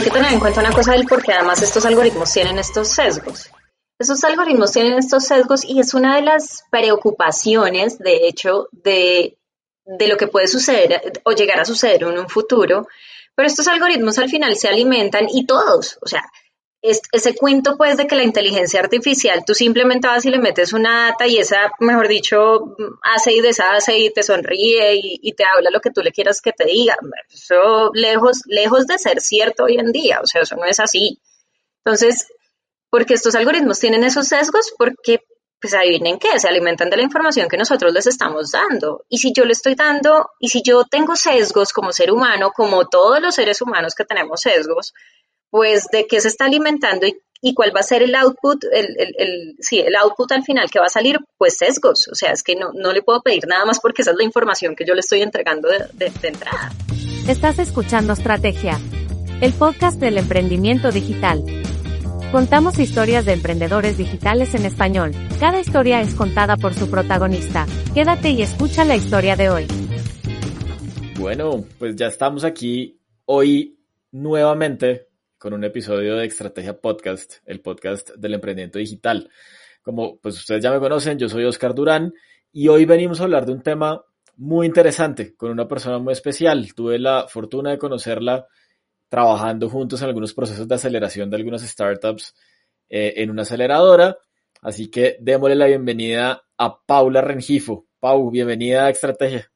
que tener en cuenta una cosa del por qué además estos algoritmos tienen estos sesgos. Esos algoritmos tienen estos sesgos y es una de las preocupaciones, de hecho, de lo que puede suceder o llegar a suceder en un futuro. Pero estos algoritmos al final se alimentan y todos, o sea, ese cuento pues de que la inteligencia artificial, tú simplemente vas y le metes una data y esa, mejor dicho, hace y deshace y te sonríe y te habla lo que tú le quieras que te diga. Eso lejos de ser cierto hoy en día, o sea, eso no es así. Entonces, porque estos algoritmos tienen esos sesgos, porque pues adivinen qué, se alimentan de la información que nosotros les estamos dando. Y si yo le estoy dando, y si yo tengo sesgos como ser humano, como todos los seres humanos que tenemos sesgos, pues de qué se está alimentando y cuál va a ser el output, el output al final que va a salir, pues sesgos. O sea, es que no le puedo pedir nada más porque esa es la información que yo le estoy entregando de entrada. Estás escuchando Strategia, el podcast del emprendimiento digital. Contamos historias de emprendedores digitales en español. Cada historia es contada por su protagonista. Quédate y escucha la historia de hoy. Bueno, pues ya estamos aquí hoy nuevamente con un episodio de Estrategia Podcast, el podcast del emprendimiento digital. Como pues ustedes ya me conocen, yo soy Oscar Durán y hoy venimos a hablar de un tema muy interesante con una persona muy especial. Tuve la fortuna de conocerla trabajando juntos en algunos procesos de aceleración de algunas startups en una aceleradora. Así que démosle la bienvenida a Paula Rengifo. Pau, bienvenida a Estrategia.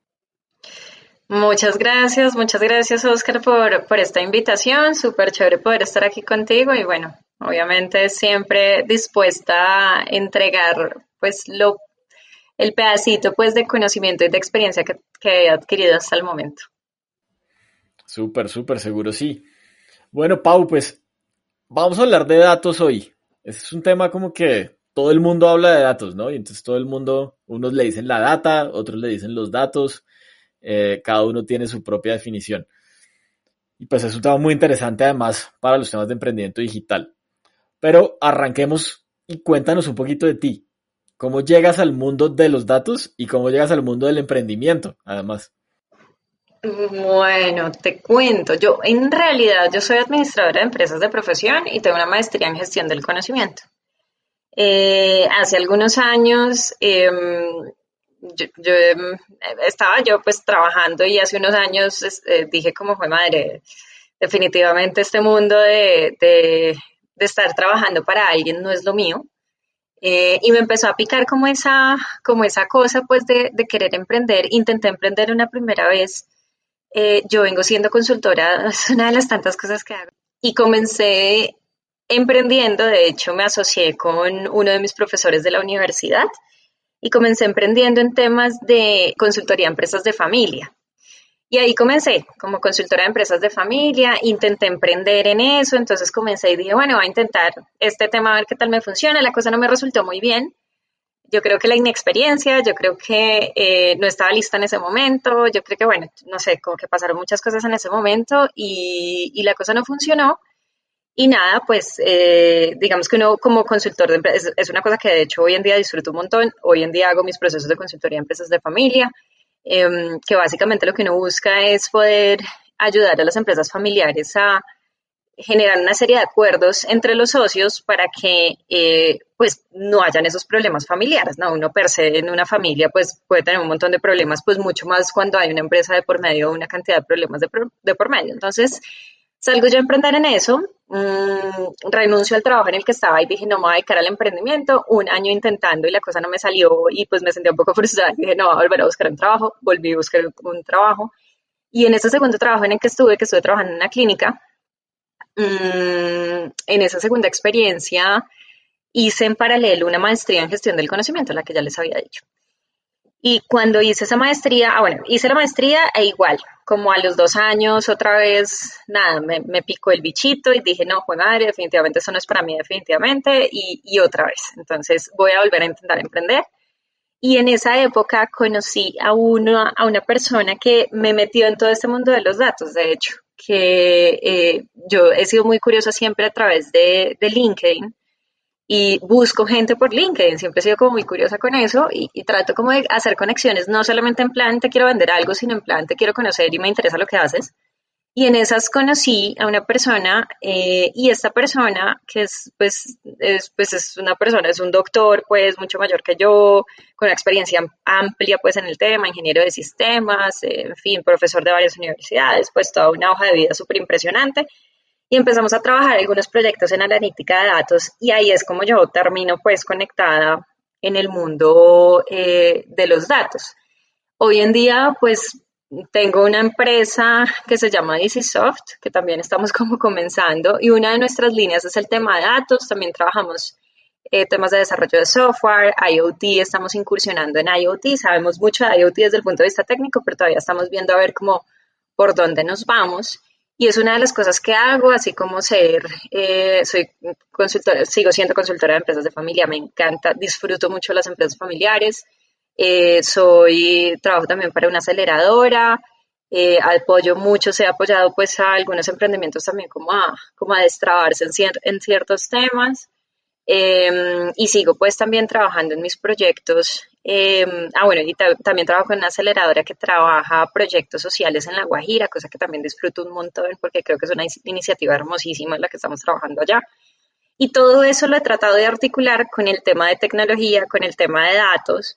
Muchas gracias Oscar por esta invitación, súper chévere poder estar aquí contigo y bueno, obviamente siempre dispuesta a entregar pues el pedacito pues de conocimiento y de experiencia que he adquirido hasta el momento. Súper, seguro sí. Bueno, Pau, pues vamos a hablar de datos hoy. Este es un tema como que todo el mundo habla de datos, ¿no? Y entonces todo el mundo, unos le dicen la data, otros le dicen los datos. Cada uno tiene su propia definición. Y pues es un tema muy interesante además para los temas de emprendimiento digital. Pero arranquemos y cuéntanos un poquito de ti. ¿Cómo llegas al mundo de los datos y cómo llegas al mundo del emprendimiento, además? Bueno, te cuento. Yo soy administradora de empresas de profesión y tengo una maestría en gestión del conocimiento. Hace algunos años estaba yo pues trabajando y hace unos años dije como fue madre, definitivamente este mundo de estar trabajando para alguien no es lo mío. Y me empezó a picar como esa cosa pues de querer emprender. Intenté emprender una primera vez. Yo vengo siendo consultora, es una de las tantas cosas que hago. Y comencé emprendiendo, de hecho me asocié con uno de mis profesores de la universidad y comencé emprendiendo en temas de consultoría a empresas de familia. Y ahí comencé como consultora de empresas de familia, intenté emprender en eso, entonces comencé y dije, bueno, voy a intentar este tema a ver qué tal me funciona, la cosa no me resultó muy bien. Yo creo que la inexperiencia, yo creo que no estaba lista en ese momento, yo creo que, bueno, no sé, como que pasaron muchas cosas en ese momento y la cosa no funcionó. Y nada, pues digamos que uno como consultor de empresas, es una cosa que de hecho hoy en día disfruto un montón, hoy en día hago mis procesos de consultoría de empresas de familia, que básicamente lo que uno busca es poder ayudar a las empresas familiares a generar una serie de acuerdos entre los socios para que pues no hayan esos problemas familiares, ¿no? Uno per se en una familia pues puede tener un montón de problemas, pues mucho más cuando hay una empresa de por medio, una cantidad de problemas de por medio. Entonces, salgo yo a emprender en eso, renuncio al trabajo en el que estaba y dije, no me voy a dedicar al emprendimiento, un año intentando y la cosa no me salió y pues me sentí un poco frustrada. Dije, no, voy a volver a buscar un trabajo, volví a buscar un trabajo y en ese segundo trabajo en el que estuve trabajando en una clínica, en esa segunda experiencia hice en paralelo una maestría en gestión del conocimiento, la que ya les había dicho. Y cuando hice esa maestría, hice la maestría e igual, como a los 2 años, otra vez, nada, me picó el bichito y dije, no, pues madre, definitivamente eso no es para mí, definitivamente, y otra vez. Entonces voy a volver a intentar emprender. Y en esa época conocí a una persona que me metió en todo este mundo de los datos, de hecho, que yo he sido muy curiosa siempre a través de LinkedIn. Y busco gente por LinkedIn, siempre he sido como muy curiosa con eso y trato como de hacer conexiones, no solamente en plan te quiero vender algo, sino en plan te quiero conocer y me interesa lo que haces. Y en esas conocí a una persona y esta persona que es una persona, es un doctor pues mucho mayor que yo, con una experiencia amplia pues en el tema, ingeniero de sistemas, en fin, profesor de varias universidades, pues toda una hoja de vida súper impresionante. Y empezamos a trabajar algunos proyectos en analítica de datos y ahí es como yo termino pues conectada en el mundo de los datos. Hoy en día, pues tengo una empresa que se llama DCSoft, que también estamos como comenzando, y una de nuestras líneas es el tema de datos. También trabajamos temas de desarrollo de software, IoT, estamos incursionando en IoT, sabemos mucho de IoT desde el punto de vista técnico, pero todavía estamos viendo a ver cómo por dónde nos vamos. Y es una de las cosas que hago, así como soy consultora, sigo siendo consultora de empresas de familia, me encanta, disfruto mucho las empresas familiares. Trabajo también para una aceleradora, apoyo mucho, he apoyado pues a algunos emprendimientos también como a destrabarse en ciertos temas. Y sigo pues también trabajando en mis proyectos. Bueno, y también trabajo en una aceleradora que trabaja proyectos sociales en La Guajira, cosa que también disfruto un montón porque creo que es una iniciativa hermosísima la que estamos trabajando allá. Y todo eso lo he tratado de articular con el tema de tecnología, con el tema de datos,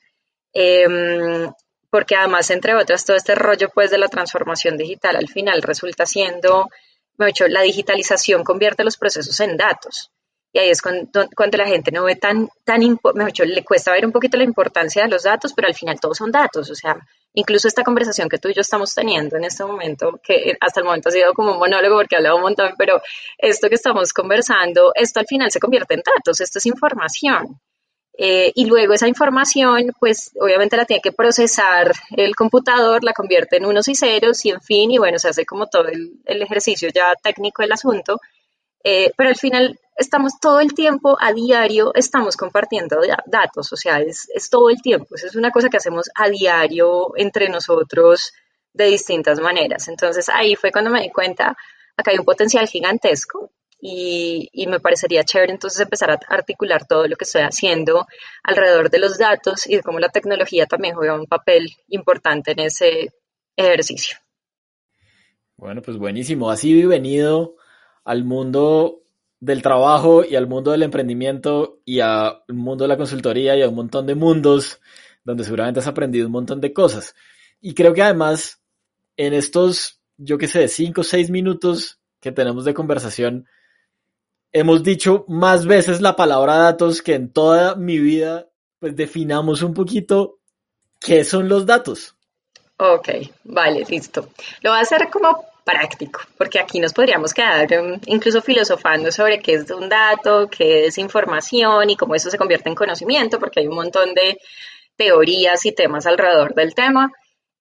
porque además, entre otras, todo este rollo pues de la transformación digital al final resulta siendo, mejor dicho, la digitalización convierte los procesos en datos. Y ahí es cuando la gente no ve mejor dicho, le cuesta ver un poquito la importancia de los datos, pero al final todos son datos. O sea, incluso esta conversación que tú y yo estamos teniendo en este momento, que hasta el momento ha sido como un monólogo porque he hablado un montón, pero esto que estamos conversando, esto al final se convierte en datos, esto es información. Y luego esa información, pues obviamente la tiene que procesar el computador, la convierte en unos y ceros y en fin, y bueno, se hace como todo el ejercicio ya técnico del asunto. Pero al final estamos todo el tiempo, a diario, estamos compartiendo datos, o sea, es todo el tiempo, eso es una cosa que hacemos a diario entre nosotros de distintas maneras. Entonces ahí fue cuando me di cuenta, acá hay un potencial gigantesco y me parecería chévere entonces empezar a articular todo lo que estoy haciendo alrededor de los datos y de cómo la tecnología también juega un papel importante en ese ejercicio. Bueno, pues buenísimo. Has ido y venido al mundo del trabajo y al mundo del emprendimiento y al mundo de la consultoría y a un montón de mundos donde seguramente has aprendido un montón de cosas. Y creo que además en estos, yo qué sé, 5 o 6 minutos que tenemos de conversación, hemos dicho más veces la palabra datos que en toda mi vida. Pues definamos un poquito qué son los datos. Ok, vale, listo. Lo voy a hacer como práctico, porque aquí nos podríamos quedar incluso filosofando sobre qué es un dato, qué es información y cómo eso se convierte en conocimiento, porque hay un montón de teorías y temas alrededor del tema.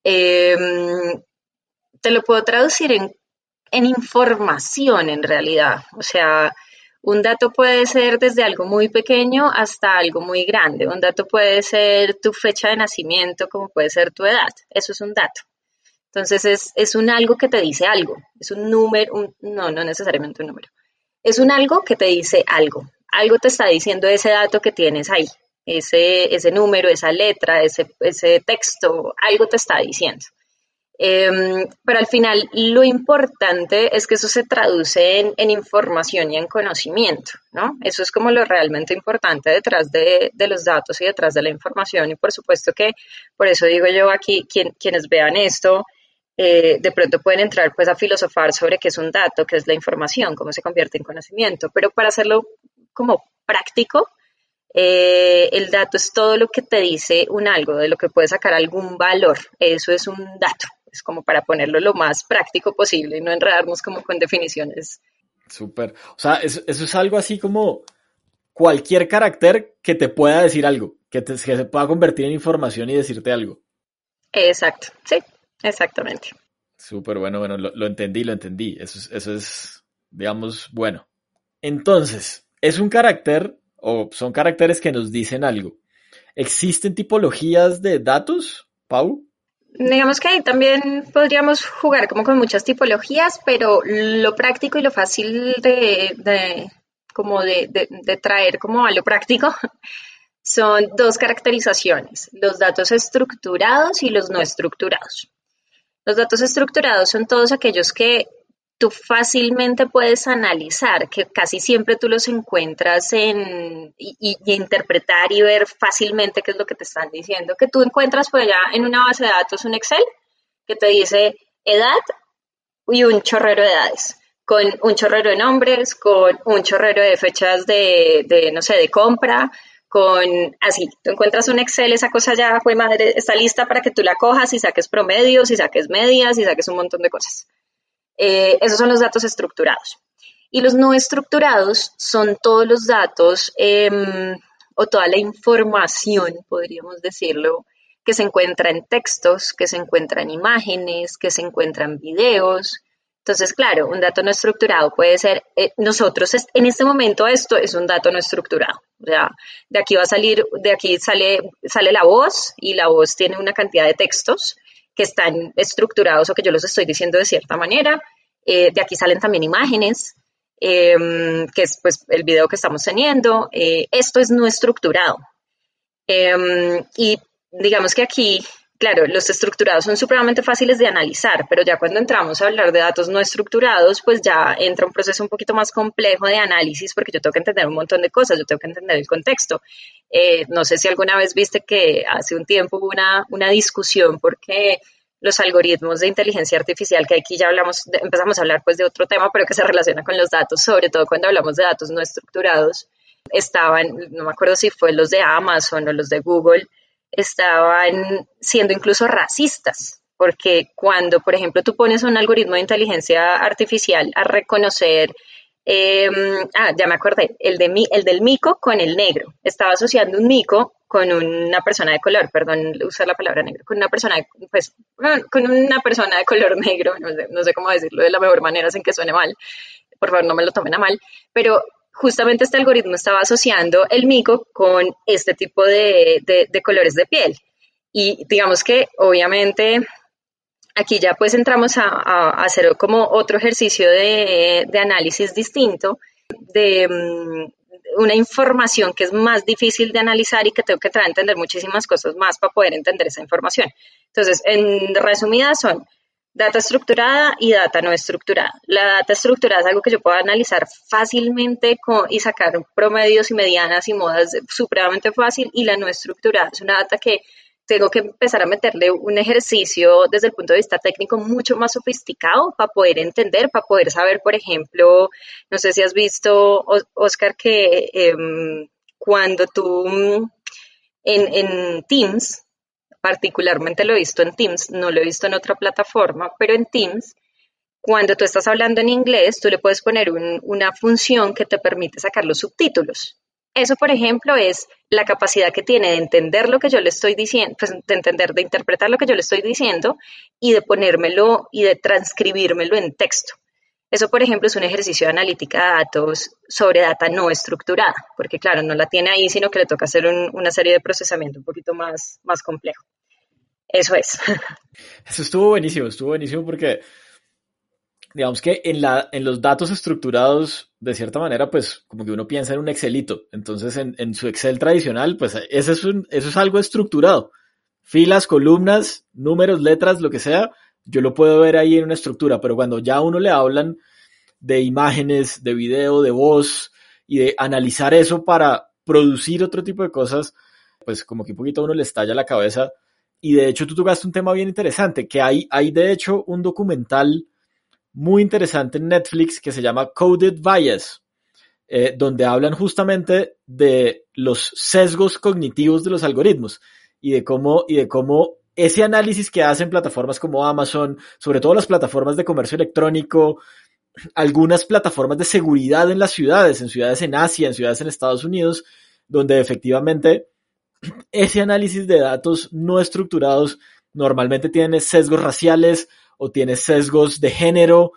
Te lo puedo traducir en información en realidad. O sea, un dato puede ser desde algo muy pequeño hasta algo muy grande. Un dato puede ser tu fecha de nacimiento, como puede ser tu edad. Eso es un dato. Entonces es un algo que te dice algo. Es un número, no necesariamente un número. Es un algo que te dice algo. Algo te está diciendo ese dato que tienes ahí. Ese número, esa letra, ese texto, algo te está diciendo. Pero al final lo importante es que eso se traduce en información y en conocimiento, ¿no? Eso es como lo realmente importante detrás de los datos y detrás de la información. Y por supuesto que, por eso digo yo aquí, quienes vean esto, de pronto pueden entrar pues a filosofar sobre qué es un dato, qué es la información, cómo se convierte en conocimiento. Pero para hacerlo como práctico, el dato es todo lo que te dice un algo, de lo que puedes sacar algún valor. Eso es un dato. Es como para ponerlo lo más práctico posible y no enredarnos como con definiciones. Súper. O sea, eso es algo así como cualquier carácter que te pueda decir algo, que se pueda convertir en información y decirte algo. Exacto, sí, exactamente. Súper, bueno, lo entendí. Eso es, digamos, bueno. Entonces, ¿es un carácter o son caracteres que nos dicen algo? ¿Existen tipologías de datos, Pau? Digamos que ahí también podríamos jugar como con muchas tipologías, pero lo práctico y lo fácil de traer como a lo práctico son dos caracterizaciones, los datos estructurados y los no estructurados. Los datos estructurados son todos aquellos que tú fácilmente puedes analizar, que casi siempre tú los encuentras y interpretar y ver fácilmente qué es lo que te están diciendo, que tú encuentras por allá en una base de datos un Excel que te dice edad y un chorrero de edades, con un chorrero de nombres, con un chorrero de fechas no sé, de compra, con así, tú encuentras un Excel, esa cosa ya, fue madre, está lista para que tú la cojas y saques promedios y saques medias y saques un montón de cosas. Esos son los datos estructurados. Y los no estructurados son todos los datos o toda la información, podríamos decirlo, que se encuentra en textos, que se encuentra en imágenes, que se encuentra en videos. Entonces, claro, un dato no estructurado puede ser, nosotros en este momento esto es un dato no estructurado. O sea, de aquí sale la voz y la voz tiene una cantidad de textos que están estructurados o que yo los estoy diciendo de cierta manera. De aquí salen también imágenes, que es pues el video que estamos teniendo. Esto es no estructurado. Y digamos que aquí, claro, los estructurados son supremamente fáciles de analizar, pero ya cuando entramos a hablar de datos no estructurados, pues ya entra un proceso un poquito más complejo de análisis, porque yo tengo que entender un montón de cosas, yo tengo que entender el contexto. No sé si alguna vez viste que hace un tiempo hubo una discusión porque los algoritmos de inteligencia artificial, que aquí ya empezamos a hablar pues de otro tema, pero que se relaciona con los datos, sobre todo cuando hablamos de datos no estructurados, no me acuerdo si fue los de Amazon o los de Google, estaban siendo incluso racistas, porque cuando, por ejemplo, tú pones un algoritmo de inteligencia artificial a reconocer, ya me acordé, el del mico con el negro, estaba asociando un mico con una persona de color, perdón, usar la palabra negro, con una persona de color negro, no sé cómo decirlo de la mejor manera sin que suene mal, por favor no me lo tomen a mal, pero justamente este algoritmo estaba asociando el mico con este tipo de colores de piel. Y digamos que obviamente aquí ya pues entramos a hacer como otro ejercicio de análisis distinto de una información que es más difícil de analizar y que tengo que entrar a entender muchísimas cosas más para poder entender esa información. Entonces, en resumidas son data estructurada y data no estructurada. La data estructurada es algo que yo puedo analizar fácilmente y sacar promedios y medianas y modas supremamente fácil, y la no estructurada es una data que tengo que empezar a meterle un ejercicio desde el punto de vista técnico mucho más sofisticado para poder entender, para poder saber, por ejemplo, no sé si has visto, Oscar, que cuando tú en Teams, particularmente lo he visto en Teams, no lo he visto en otra plataforma, pero en Teams, cuando tú estás hablando en inglés, tú le puedes poner una función que te permite sacar los subtítulos. Eso, por ejemplo, es la capacidad que tiene de entender lo que yo le estoy diciendo, pues de interpretar lo que yo le estoy diciendo y de ponérmelo y de transcribírmelo en texto. Eso, por ejemplo, es un ejercicio de analítica de datos sobre data no estructurada, porque claro, no la tiene ahí, sino que le toca hacer una serie de procesamiento un poquito más complejo. Eso es. Eso estuvo buenísimo porque digamos que en los datos estructurados, de cierta manera, pues como que uno piensa en un Excelito. Entonces, en su Excel tradicional, pues eso es algo estructurado. Filas, columnas, números, letras, lo que sea, yo lo puedo ver ahí en una estructura. Pero cuando ya a uno le hablan de imágenes, de video, de voz y de analizar eso para producir otro tipo de cosas, pues como que un poquito a uno le estalla la cabeza. Y de hecho tú tocaste un tema bien interesante, que hay de hecho un documental muy interesante en Netflix que se llama Coded Bias, donde hablan justamente de los sesgos cognitivos de los algoritmos y de cómo ese análisis que hacen plataformas como Amazon, sobre todo las plataformas de comercio electrónico, algunas plataformas de seguridad en ciudades en Asia, en ciudades en Estados Unidos, donde efectivamente ese análisis de datos no estructurados normalmente tiene sesgos raciales o tiene sesgos de género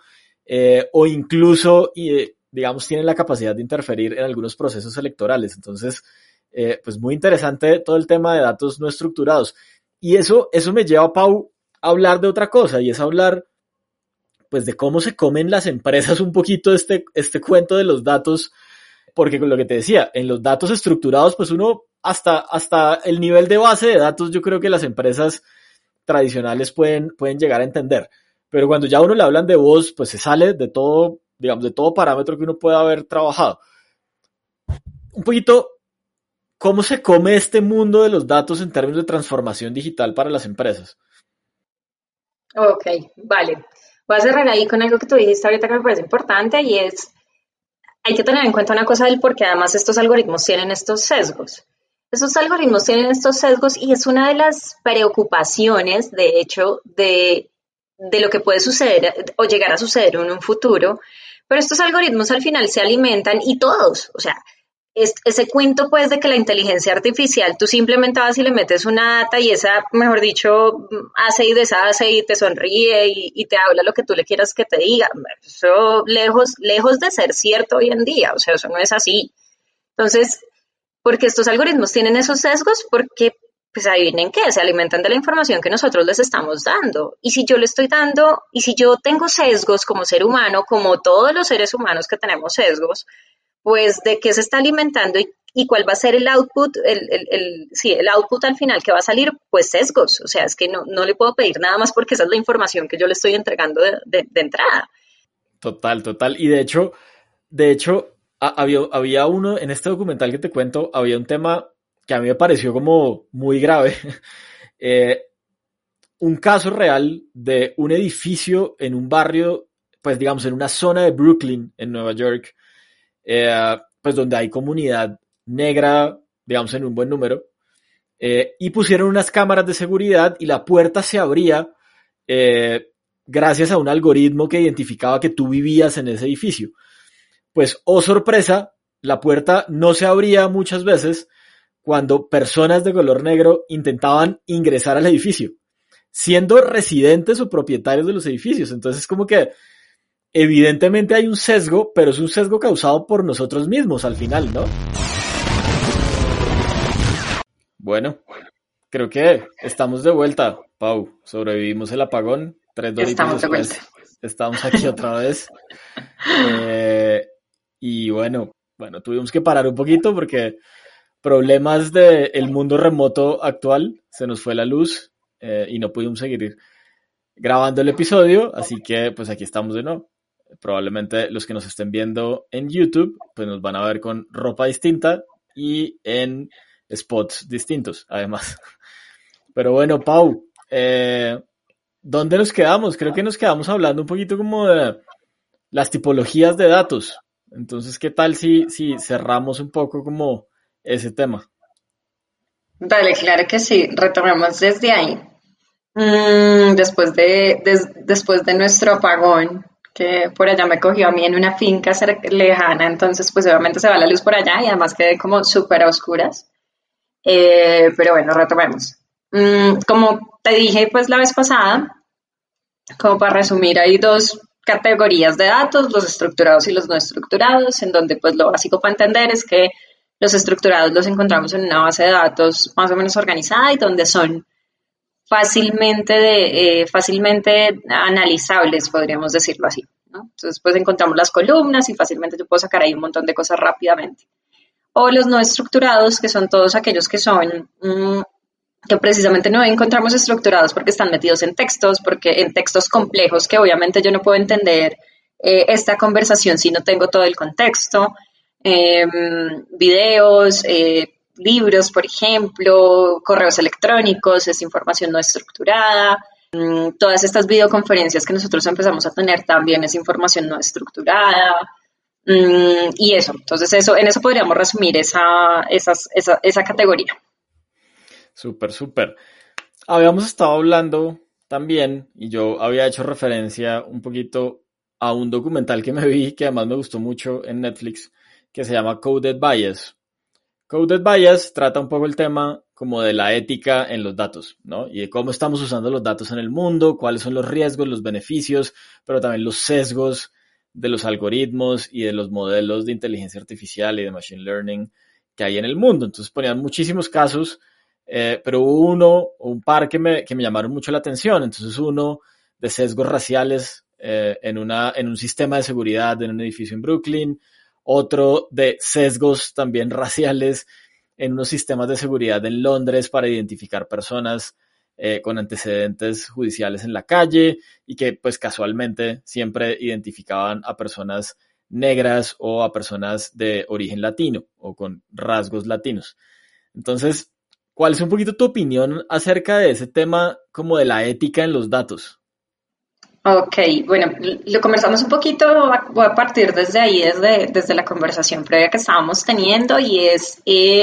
o incluso, digamos, tiene la capacidad de interferir en algunos procesos electorales. Entonces, pues muy interesante todo el tema de datos no estructurados. Y eso me lleva, Pau, a hablar de otra cosa, y es hablar pues de cómo se comen las empresas un poquito este cuento de los datos, porque con lo que te decía, en los datos estructurados, pues uno hasta el nivel de base de datos, yo creo que las empresas tradicionales pueden llegar a entender. pero cuando ya a uno le hablan de voz, pues se sale de todo, digamos, de todo parámetro que uno pueda haber trabajado. Un poquito, ¿cómo se come este mundo de los datos en términos de transformación digital para las empresas? Ok, vale. Voy a cerrar ahí con algo que tú dijiste ahorita que me parece importante y es, hay que tener en cuenta una cosa del por qué además estos algoritmos tienen estos sesgos. Estos algoritmos tienen estos sesgos y es una de las preocupaciones, de hecho, de lo que puede suceder o llegar a suceder en un futuro, pero estos algoritmos al final se alimentan y todos, o sea, ese cuento pues de que la inteligencia artificial tú simplemente vas y le metes una data y esa, mejor dicho, hace y deshace y te sonríe y te habla lo que tú le quieras que te diga. Eso lejos de ser cierto hoy en día, o sea, eso no es así. Entonces, porque estos algoritmos tienen esos sesgos, porque pues adivinen qué, se alimentan de la información que nosotros les estamos dando. Y si yo le estoy dando, y si yo tengo sesgos como ser humano, como todos los seres humanos que tenemos sesgos, pues de qué se está alimentando y cuál va a ser el output, el output al final que va a salir, pues sesgos. O sea, es que no le puedo pedir nada más porque esa es la información que yo le estoy entregando de entrada. Total. Y de hecho, había uno, en este documental que te cuento, había un tema que a mí me pareció como muy grave. Un caso real de un edificio en un barrio, pues digamos, en una zona de Brooklyn, en Nueva York, pues donde hay comunidad negra, digamos, en un buen número, y pusieron unas cámaras de seguridad y la puerta se abría gracias a un algoritmo que identificaba que tú vivías en ese edificio. Pues, oh sorpresa, la puerta no se abría muchas veces cuando personas de color negro intentaban ingresar al edificio, siendo residentes o propietarios de los edificios. Entonces, como que evidentemente hay un sesgo, pero es un sesgo causado por nosotros mismos al final, ¿no? Bueno, creo que estamos de vuelta, Pau. Sobrevivimos el apagón, 3 doritos después. Estamos aquí otra vez. Y bueno, tuvimos que parar un poquito porque problemas del mundo remoto actual, se nos fue la luz y no pudimos seguir grabando el episodio, así que pues aquí estamos de nuevo. Probablemente los que nos estén viendo en YouTube pues nos van a ver con ropa distinta y en spots distintos además. Pero bueno, Pau, ¿dónde nos quedamos? Creo que nos quedamos hablando un poquito como de las tipologías de datos. Entonces, ¿qué tal si cerramos un poco como ese tema? Vale, claro que sí, retomemos desde ahí. Después de nuestro apagón, que por allá me cogió a mí en una finca lejana, entonces pues obviamente se va la luz por allá y además quedé como súper a oscuras. Pero bueno, retomemos. Como te dije pues la vez pasada, como para resumir, hay dos categorías de datos, los estructurados y los no estructurados, en donde pues lo básico para entender es que los estructurados los encontramos en una base de datos más o menos organizada y donde son fácilmente analizables, podríamos decirlo así, ¿no? Entonces pues encontramos las columnas y fácilmente yo puedo sacar ahí un montón de cosas rápidamente. O los no estructurados, que son todos aquellos que son que precisamente no encontramos estructurados porque están metidos en textos, porque en textos complejos que obviamente yo no puedo entender esta conversación si no tengo todo el contexto, videos, libros, por ejemplo, correos electrónicos, es información no estructurada, todas estas videoconferencias que nosotros empezamos a tener también es información no estructurada, y eso, entonces en eso podríamos resumir esa categoría. Súper. Habíamos estado hablando también, y yo había hecho referencia un poquito a un documental que me vi, que además me gustó mucho en Netflix, que se llama Coded Bias. Coded Bias trata un poco el tema como de la ética en los datos, ¿no? Y de cómo estamos usando los datos en el mundo, cuáles son los riesgos, los beneficios, pero también los sesgos de los algoritmos y de los modelos de inteligencia artificial y de machine learning que hay en el mundo. Entonces ponían muchísimos casos, pero hubo un par que me llamaron mucho la atención. Entonces uno de sesgos raciales en un sistema de seguridad en un edificio en Brooklyn, otro de sesgos también raciales en unos sistemas de seguridad en Londres para identificar personas con antecedentes judiciales en la calle y que pues casualmente siempre identificaban a personas negras o a personas de origen latino o con rasgos latinos. Entonces, ¿cuál es un poquito tu opinión acerca de ese tema como de la ética en los datos? Ok, bueno, lo conversamos un poquito, voy a partir desde ahí, desde la conversación previa que estábamos teniendo y es,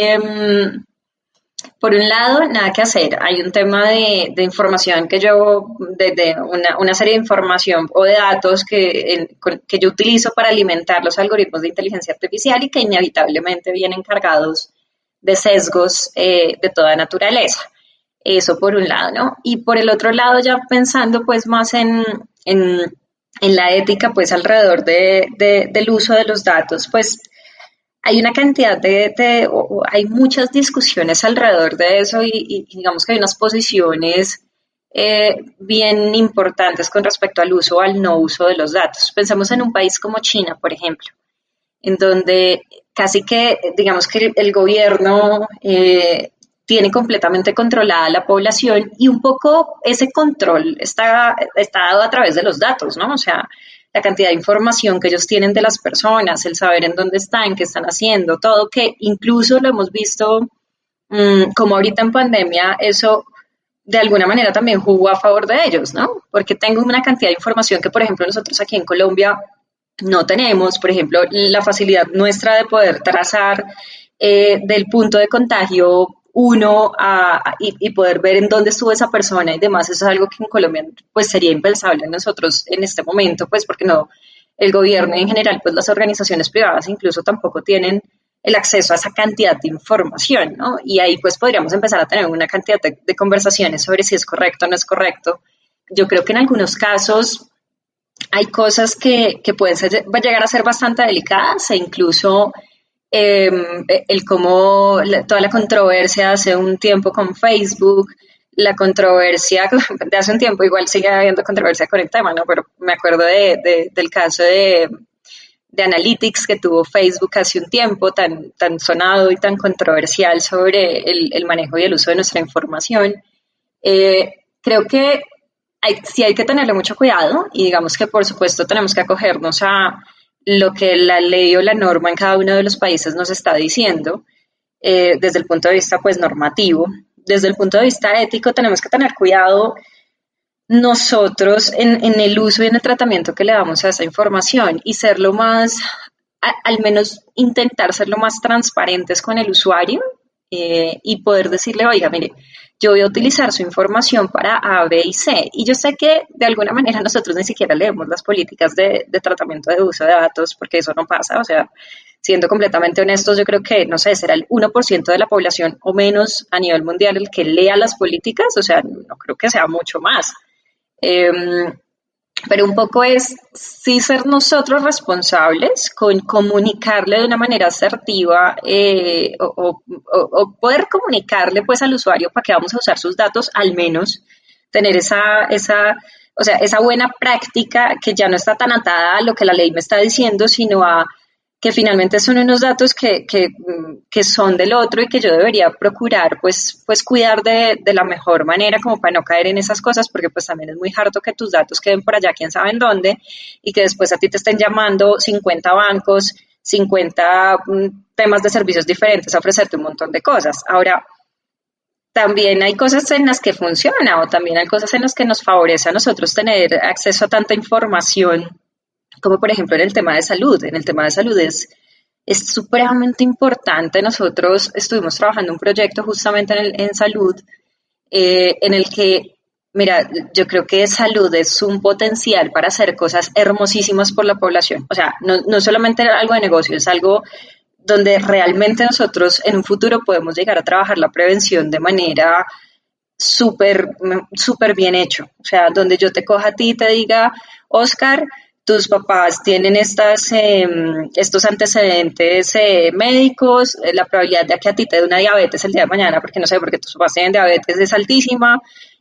por un lado, nada que hacer, hay un tema de información que yo, de una serie de información o de datos que yo utilizo para alimentar los algoritmos de inteligencia artificial y que inevitablemente vienen cargados de sesgos de toda naturaleza. Eso por un lado, ¿no? Y por el otro lado, ya pensando pues más en la ética, pues alrededor del uso de los datos, pues hay una cantidad hay muchas discusiones alrededor de eso y digamos que hay unas posiciones bien importantes con respecto al uso o al no uso de los datos. Pensemos en un país como China, por ejemplo, en donde casi que, digamos que el gobierno tiene completamente controlada la población y un poco ese control está dado a través de los datos, ¿no? O sea, la cantidad de información que ellos tienen de las personas, el saber en dónde están, qué están haciendo, todo que incluso lo hemos visto como ahorita en pandemia, eso de alguna manera también jugó a favor de ellos, ¿no? Porque tengo una cantidad de información que, por ejemplo, nosotros aquí en Colombia no tenemos, por ejemplo, la facilidad nuestra de poder trazar del punto de contagio y poder ver en dónde estuvo esa persona y demás, eso es algo que en Colombia pues sería impensable en nosotros en este momento, pues porque no, el gobierno en general, pues las organizaciones privadas incluso tampoco tienen el acceso a esa cantidad de información, ¿no? Y ahí pues podríamos empezar a tener una cantidad de conversaciones sobre si es correcto o no es correcto. Yo creo que en algunos casos hay cosas que pueden llegar a ser bastante delicadas e incluso toda la controversia hace un tiempo con Facebook, la controversia de hace un tiempo, igual sigue habiendo controversia con el tema, ¿no? Pero me acuerdo del caso de Analytics que tuvo Facebook hace un tiempo, tan sonado y tan controversial sobre el manejo y el uso de nuestra información. Creo que sí hay que tenerle mucho cuidado y digamos que por supuesto tenemos que acogernos a lo que la ley o la norma en cada uno de los países nos está diciendo desde el punto de vista pues normativo. Desde el punto de vista ético tenemos que tener cuidado nosotros en el uso y en el tratamiento que le damos a esa información y ser lo más, al menos intentar ser lo más transparentes con el usuario y poder decirle, oiga, mire, yo voy a utilizar su información para A, B y C. Y yo sé que de alguna manera nosotros ni siquiera leemos las políticas de tratamiento de uso de datos, porque eso no pasa. O sea, siendo completamente honestos, yo creo que, no sé, será el 1% de la población o menos a nivel mundial el que lea las políticas. O sea, no creo que sea mucho más. Pero un poco es sí ser nosotros responsables con comunicarle de una manera asertiva o poder comunicarle pues al usuario para que vamos a usar sus datos, al menos tener o sea, esa buena práctica que ya no está tan atada a lo que la ley me está diciendo, sino a que finalmente son unos datos que son del otro y que yo debería procurar pues cuidar de la mejor manera como para no caer en esas cosas, porque pues también es muy harto que tus datos queden por allá quién sabe en dónde y que después a ti te estén llamando 50 bancos, 50 temas de servicios diferentes a ofrecerte un montón de cosas. Ahora, también hay cosas en las que funciona o también hay cosas en las que nos favorece a nosotros tener acceso a tanta información, como por ejemplo en el tema de salud. En el tema de salud es supremamente importante. Nosotros estuvimos trabajando un proyecto justamente en salud en el que, mira, yo creo que salud es un potencial para hacer cosas hermosísimas por la población. O sea, no solamente algo de negocio, es algo donde realmente nosotros en un futuro podemos llegar a trabajar la prevención de manera súper bien hecho. O sea, donde yo te coja a ti y te diga, Oscar, tus papás tienen estos antecedentes médicos, la probabilidad de que a ti te dé una diabetes el día de mañana, porque no sé, porque tus papás tienen diabetes es altísima,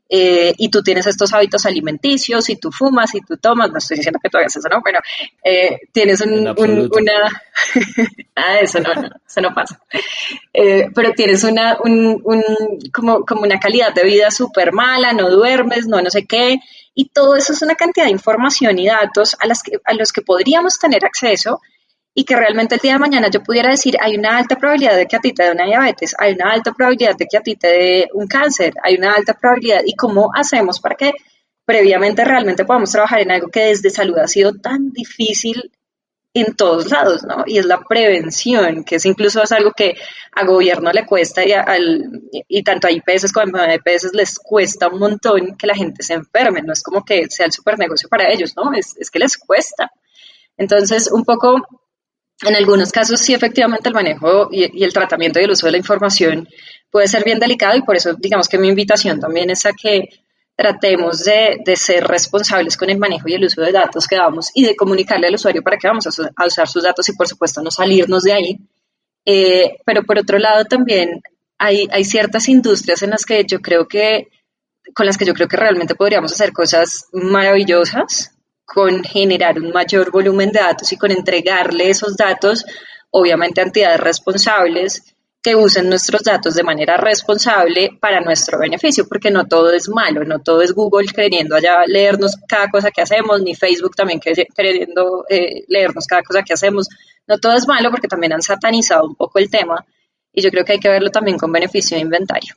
y tú tienes estos hábitos alimenticios, y tú fumas, y tú tomas, no estoy diciendo que tú hagas eso, ¿no? Pero tienes una... ah, eso no pasa. Pero tienes como una calidad de vida súper mala, no duermes, no sé qué, y todo eso es una cantidad de información y datos a los que podríamos tener acceso, y que realmente el día de mañana yo pudiera decir, hay una alta probabilidad de que a ti te dé una diabetes, hay una alta probabilidad de que a ti te dé un cáncer, hay una alta probabilidad, y cómo hacemos para que previamente realmente podamos trabajar en algo que desde salud ha sido tan difícil en todos lados, ¿no? Y es la prevención, que es incluso es algo que a gobierno le cuesta y tanto a IPS como a EPS les cuesta un montón que la gente se enferme, no es como que sea el super negocio para ellos, ¿no? Es que les cuesta. Entonces, un poco, en algunos casos sí efectivamente el manejo y el tratamiento y el uso de la información puede ser bien delicado, y por eso digamos que mi invitación también es a que tratemos de ser responsables con el manejo y el uso de datos que damos, y de comunicarle al usuario para qué vamos a usar sus datos, y por supuesto no salirnos de ahí. Pero por otro lado también hay ciertas industrias en las que yo creo que, con las que yo creo que realmente podríamos hacer cosas maravillosas, con generar un mayor volumen de datos y con entregarle esos datos, obviamente, a entidades responsables que usen nuestros datos de manera responsable para nuestro beneficio, porque no todo es malo, no todo es Google queriendo allá leernos cada cosa que hacemos, ni Facebook también queriendo leernos cada cosa que hacemos. No todo es malo, porque también han satanizado un poco el tema, y yo creo que hay que verlo también con beneficio de inventario.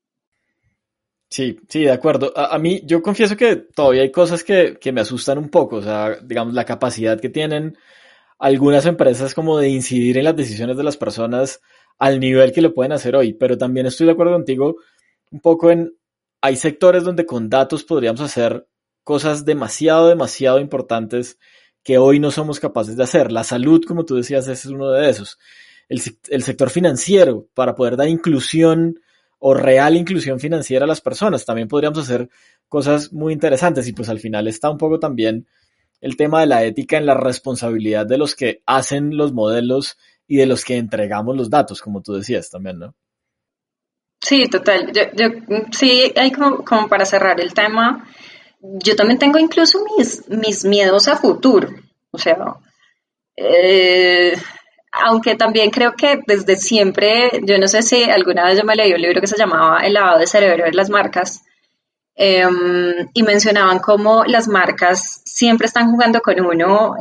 Sí, sí, de acuerdo. A mí, yo confieso que todavía hay cosas que me asustan un poco, o sea, digamos, la capacidad que tienen algunas empresas como de incidir en las decisiones de las personas al nivel que lo pueden hacer hoy, pero también estoy de acuerdo contigo un poco hay sectores donde con datos podríamos hacer cosas demasiado, demasiado importantes que hoy no somos capaces de hacer. La salud, como tú decías, ese es uno de esos. El sector financiero, para poder dar inclusión o real inclusión financiera a las personas, también podríamos hacer cosas muy interesantes, y pues al final está un poco también el tema de la ética en la responsabilidad de los que hacen los modelos y de los que entregamos los datos, como tú decías también, ¿no? Sí, total. Sí, hay como para cerrar el tema, yo también tengo incluso mis miedos a futuro. O sea, eh, aunque también creo que desde siempre, yo no sé si alguna vez yo me leí un libro que se llamaba El lavado de cerebro de las marcas, y mencionaban cómo las marcas siempre están jugando con uno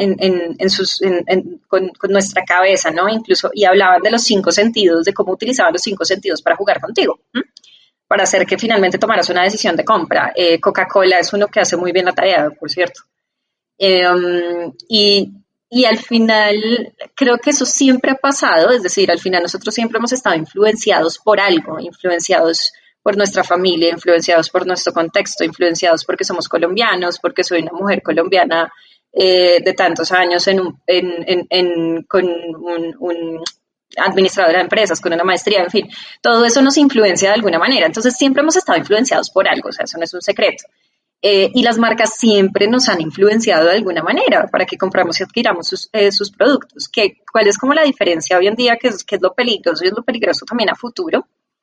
con nuestra cabeza, ¿no? Incluso, y hablaban de los 5 sentidos, de cómo utilizaban los 5 sentidos para jugar contigo, ¿m? Para hacer que finalmente tomaras una decisión de compra. Coca-Cola es uno que hace muy bien la tarea, por cierto. Y al final creo que eso siempre ha pasado, es decir, al final nosotros siempre hemos estado influenciados por algo, influenciados por nuestra familia, influenciados por nuestro contexto, influenciados porque somos colombianos, porque soy una mujer colombiana de tantos años con un administradora de empresas, con una maestría, en fin, todo eso nos influencia de alguna manera. Entonces siempre hemos estado influenciados por algo, o sea, eso no es un secreto. Y las marcas siempre nos han influenciado de alguna manera para que compramos y adquiramos sus productos. ¿Cuál es como la diferencia hoy en día? ¿Qué es lo peligroso? Y es lo peligroso también a futuro.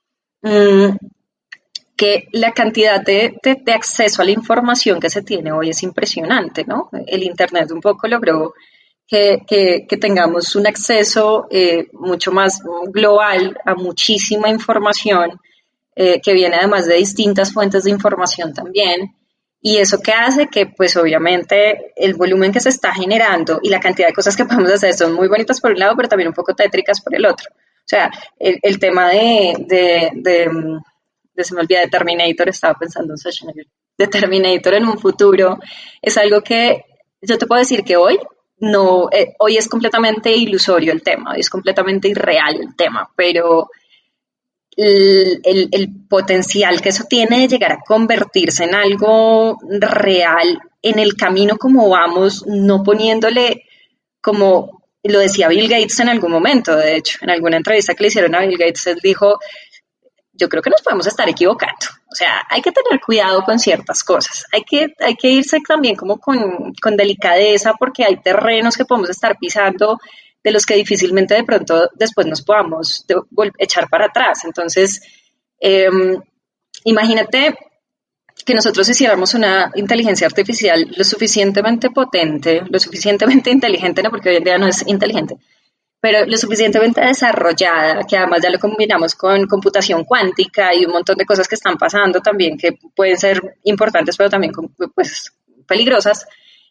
Que la cantidad de acceso a la información que se tiene hoy es impresionante, ¿no? El Internet un poco logró que tengamos un acceso mucho más global a muchísima información, que viene además de distintas fuentes de información también. Y eso que hace que, pues obviamente, el volumen que se está generando y la cantidad de cosas que podemos hacer son muy bonitas por un lado, pero también un poco tétricas por el otro. O sea, el tema se me olvida, de Terminator, estaba pensando en Schwarzenegger, de Terminator en un futuro, es algo que yo te puedo decir que hoy no, hoy es completamente ilusorio el tema, es completamente irreal el tema, pero el potencial que eso tiene de llegar a convertirse en algo real en el camino como vamos, no poniéndole, como lo decía Bill Gates en algún momento, de hecho, en alguna entrevista que le hicieron a Bill Gates, él dijo: yo creo que nos podemos estar equivocando. O sea, hay que tener cuidado con ciertas cosas. Hay que irse también como con delicadeza, porque hay terrenos que podemos estar pisando de los que difícilmente de pronto después nos podamos echar para atrás. Entonces, imagínate que nosotros hiciéramos una inteligencia artificial lo suficientemente potente, lo suficientemente inteligente, no, porque hoy en día no es inteligente, pero lo suficientemente desarrollada, que además ya lo combinamos con computación cuántica y un montón de cosas que están pasando también, que pueden ser importantes, pero también pues, peligrosas,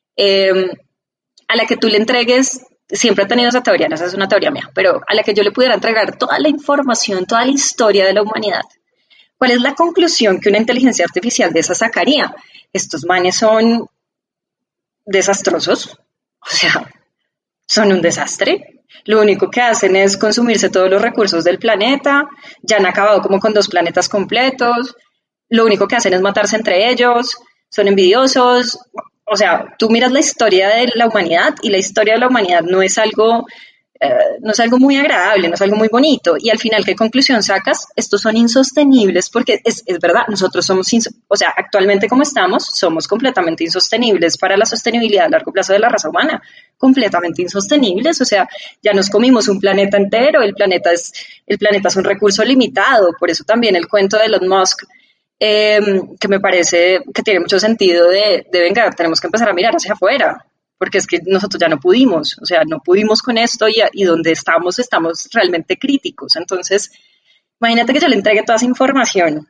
a la que tú le entregues, siempre he tenido esa teoría, no, esa es una teoría mía, pero a la que yo le pudiera entregar toda la información, toda la historia de la humanidad. ¿Cuál es la conclusión que una inteligencia artificial de esa sacaría? Estos manes son desastrosos, o sea, son un desastre. Lo único que hacen es consumirse todos los recursos del planeta, ya han acabado como con 2 planetas completos, lo único que hacen es matarse entre ellos, son envidiosos. O sea, tú miras la historia de la humanidad y la historia de la humanidad no es algo muy agradable, no es algo muy bonito. Y al final, ¿qué conclusión sacas? Estos son insostenibles porque es verdad, nosotros somos, o sea, actualmente como estamos, somos completamente insostenibles para la sostenibilidad a largo plazo de la raza humana, completamente insostenibles. O sea, ya nos comimos un planeta entero, el planeta es un recurso limitado, por eso también el cuento de Elon Musk, que me parece que tiene mucho sentido venga, tenemos que empezar a mirar hacia afuera, porque es que nosotros ya no pudimos, o sea, no pudimos con esto y donde estamos realmente críticos. Entonces, imagínate que yo le entregue toda esa información.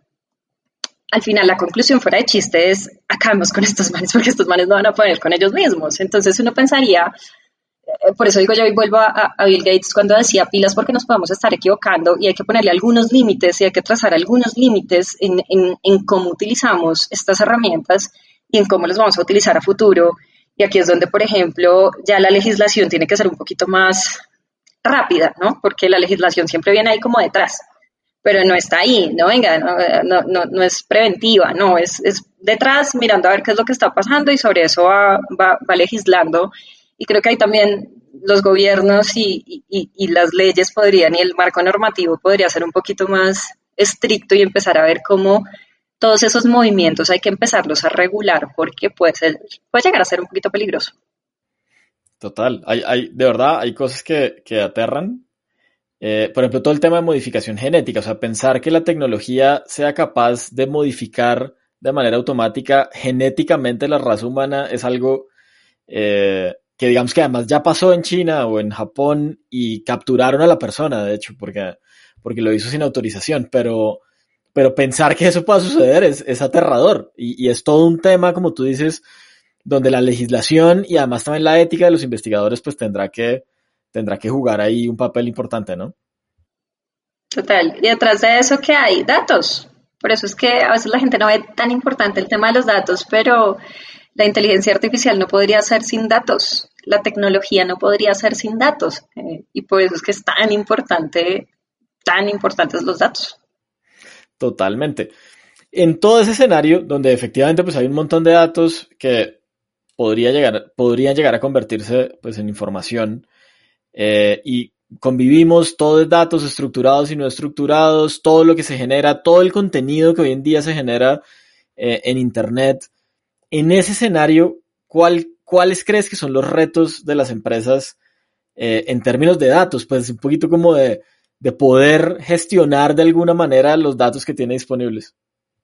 Al final, la conclusión fuera de chiste es, acabemos con estos manes, porque estos manes no van a poder con ellos mismos. Entonces, uno pensaría, por eso digo yo y vuelvo a Bill Gates cuando decía pilas porque nos podemos estar equivocando y hay que ponerle algunos límites y hay que trazar algunos límites en cómo utilizamos estas herramientas y en cómo las vamos a utilizar a futuro. Y aquí es donde, por ejemplo, ya la legislación tiene que ser un poquito más rápida, ¿no? Porque la legislación siempre viene ahí como detrás, pero no está ahí, no venga, no es preventiva, no, es detrás mirando a ver qué es lo que está pasando y sobre eso va legislando. Y creo que ahí también los gobiernos y las leyes podrían, y el marco normativo podría ser un poquito más estricto y empezar a ver cómo todos esos movimientos hay que empezarlos a regular porque puede llegar a ser un poquito peligroso. Total, de verdad, hay cosas que aterran. Por ejemplo, todo el tema de modificación genética, o sea, pensar que la tecnología sea capaz de modificar de manera automática genéticamente la raza humana es algo que digamos que además ya pasó en China o en Japón y capturaron a la persona, de hecho, porque lo hizo sin autorización, pero pensar que eso pueda suceder es aterrador y es todo un tema, como tú dices, donde la legislación y además también la ética de los investigadores pues tendrá que jugar ahí un papel importante, ¿no? Total. Y detrás de eso, ¿qué hay? Datos. Por eso es que a veces la gente no ve tan importante el tema de los datos, pero la inteligencia artificial no podría ser sin datos. La tecnología no podría ser sin datos. Y por eso es que es tan importantes los datos. Totalmente. En todo ese escenario, donde efectivamente pues hay un montón de datos que podrían llegar a convertirse pues en información, y convivimos, todo es datos estructurados y no estructurados, todo lo que se genera, todo el contenido que hoy en día se genera en internet. En ese escenario, ¿cuáles crees que son los retos de las empresas en términos de datos? Pues un poquito como de poder gestionar de alguna manera los datos que tiene disponibles.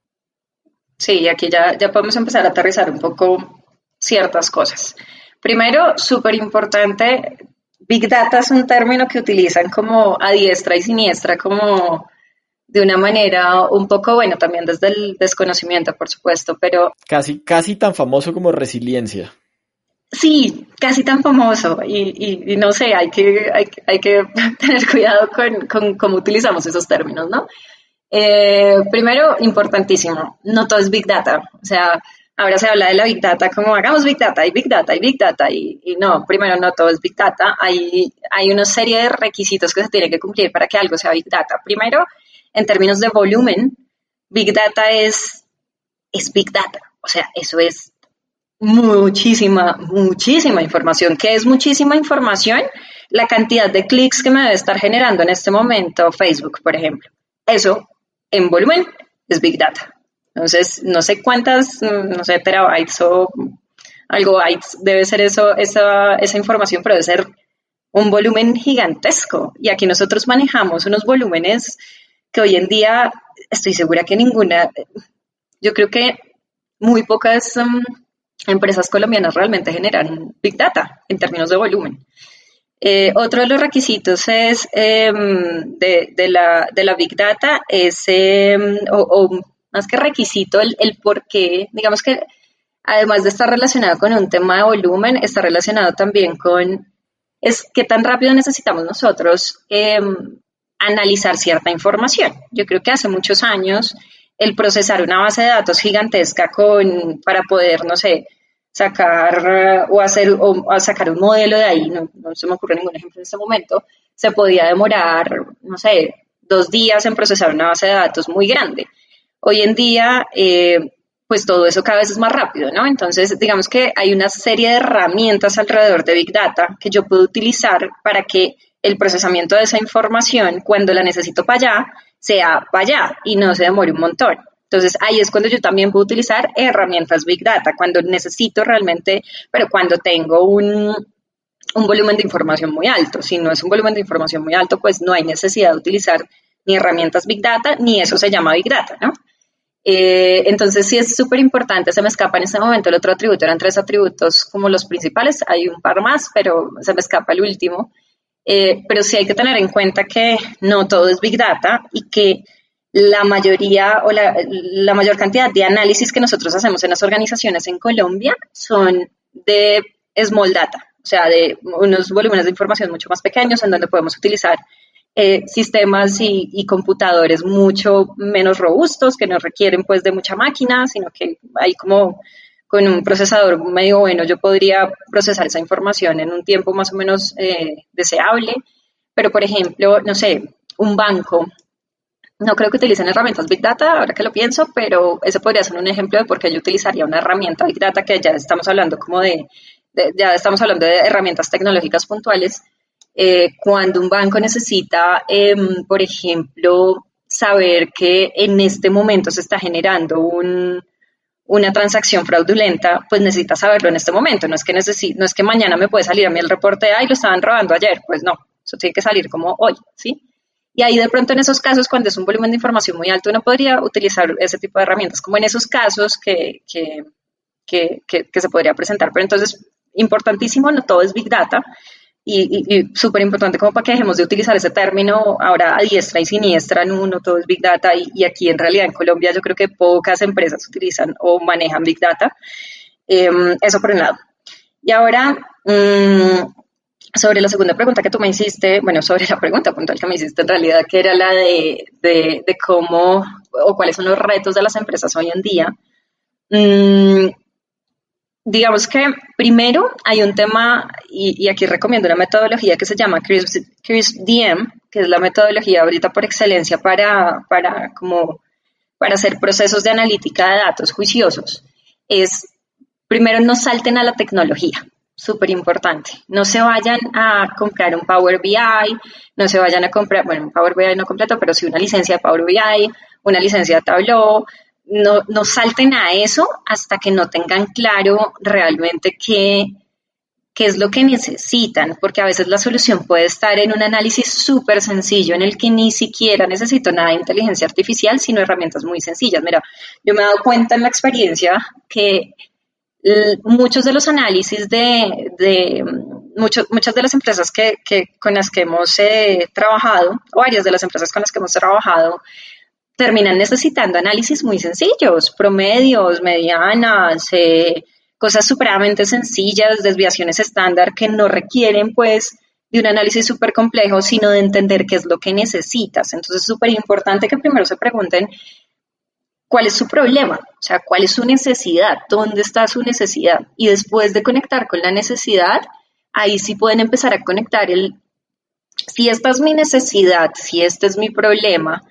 Sí, aquí ya podemos empezar a aterrizar un poco ciertas cosas. Primero, súper importante, Big Data es un término que utilizan como a diestra y siniestra, como de una manera un poco, bueno, también desde el desconocimiento, por supuesto, pero... Casi tan famoso como resiliencia. Sí, casi tan famoso y no sé, hay que tener cuidado con cómo utilizamos esos términos, ¿no? Primero, importantísimo, no todo es Big Data, o sea, ahora se habla de la Big Data como hagamos Big Data y Big Data y Big Data y no, primero no todo es Big Data, hay una serie de requisitos que se tienen que cumplir para que algo sea Big Data. Primero, en términos de volumen, Big Data es Big Data, o sea, eso es muchísima información. ¿Qué es muchísima información? La cantidad de clics que me debe estar generando en este momento Facebook, por ejemplo. Eso, en volumen, es Big Data. Entonces, no sé cuántas, no sé, terabytes o algo bytes debe ser esa información, pero debe ser un volumen gigantesco. Y aquí nosotros manejamos unos volúmenes que hoy en día estoy segura que yo creo que muy pocas empresas colombianas realmente generan Big Data en términos de volumen. Otro de los requisitos es de la Big Data es, o más que requisito, el por qué, digamos que además de estar relacionado con un tema de volumen, está relacionado también con qué tan rápido necesitamos nosotros analizar cierta información. Yo creo que hace muchos años el procesar una base de datos gigantesca para poder, no sé, sacar o sacar un modelo de ahí, no se me ocurre ningún ejemplo en este momento, se podía demorar, no sé, 2 días en procesar una base de datos muy grande. Hoy en día, pues todo eso cada vez es más rápido, ¿no? Entonces, digamos que hay una serie de herramientas alrededor de Big Data que yo puedo utilizar para que el procesamiento de esa información, cuando la necesito para allá, sea para allá y no se demore un montón. Entonces, ahí es cuando yo también puedo utilizar herramientas Big Data, cuando necesito realmente, pero cuando tengo un volumen de información muy alto. Si no es un volumen de información muy alto, pues no hay necesidad de utilizar ni herramientas Big Data, ni eso se llama Big Data, ¿no? Entonces, sí es súper importante, se me escapa en este momento el otro atributo, eran 3 atributos como los principales, hay un par más, pero se me escapa el último. Pero sí hay que tener en cuenta que no todo es Big Data y que la mayoría o la mayor cantidad de análisis que nosotros hacemos en las organizaciones en Colombia son de small data, o sea, de unos volúmenes de información mucho más pequeños en donde podemos utilizar sistemas y computadores mucho menos robustos que no requieren pues de mucha máquina, sino que hay como con un procesador medio bueno yo podría procesar esa información en un tiempo más o menos deseable, pero por ejemplo, no sé, un banco, no creo que utilicen herramientas Big Data, ahora que lo pienso, pero ese podría ser un ejemplo de por qué yo utilizaría una herramienta Big Data, que ya estamos hablando como ya estamos hablando de herramientas tecnológicas puntuales, cuando un banco necesita, por ejemplo, saber que en este momento se está generando una transacción fraudulenta, pues necesita saberlo en este momento. No es que mañana me puede salir a mí el reporte de, lo estaban robando ayer. Pues no, eso tiene que salir como hoy, ¿sí? Y ahí de pronto en esos casos, cuando es un volumen de información muy alto, uno podría utilizar ese tipo de herramientas, como en esos casos que se podría presentar. Pero entonces, importantísimo, no todo es Big Data. Y súper importante como para que dejemos de utilizar ese término ahora a diestra y siniestra, no todo es Big Data, y aquí en realidad en Colombia yo creo que pocas empresas utilizan o manejan Big Data, eso por un lado. Y ahora, sobre la segunda pregunta que tú me hiciste, bueno, sobre la pregunta puntual que me hiciste en realidad, que era la de cómo o cuáles son los retos de las empresas hoy en día. Digamos que primero hay un tema, y aquí recomiendo una metodología que se llama CRISP-DM, que es la metodología ahorita por excelencia para hacer procesos de analítica de datos juiciosos. Primero, no salten a la tecnología, súper importante. No se vayan a comprar un Power BI, no se vayan a comprar, bueno, un Power BI no completo, pero sí una licencia de Power BI, una licencia de Tableau. No salten a eso hasta que no tengan claro realmente qué es lo que necesitan, porque a veces la solución puede estar en un análisis súper sencillo en el que ni siquiera necesito nada de inteligencia artificial, sino herramientas muy sencillas. Mira, yo me he dado cuenta en la experiencia que muchos de los análisis muchas de las empresas con las que hemos trabajado, o varias de las empresas con las que hemos trabajado, terminan necesitando análisis muy sencillos, promedios, medianas, cosas supremamente sencillas, desviaciones estándar que no requieren pues de un análisis súper complejo, sino de entender qué es lo que necesitas. Entonces es súper importante que primero se pregunten cuál es su problema, o sea, cuál es su necesidad, dónde está su necesidad, y después de conectar con la necesidad, ahí sí pueden empezar a conectar si esta es mi necesidad, si este es mi problema,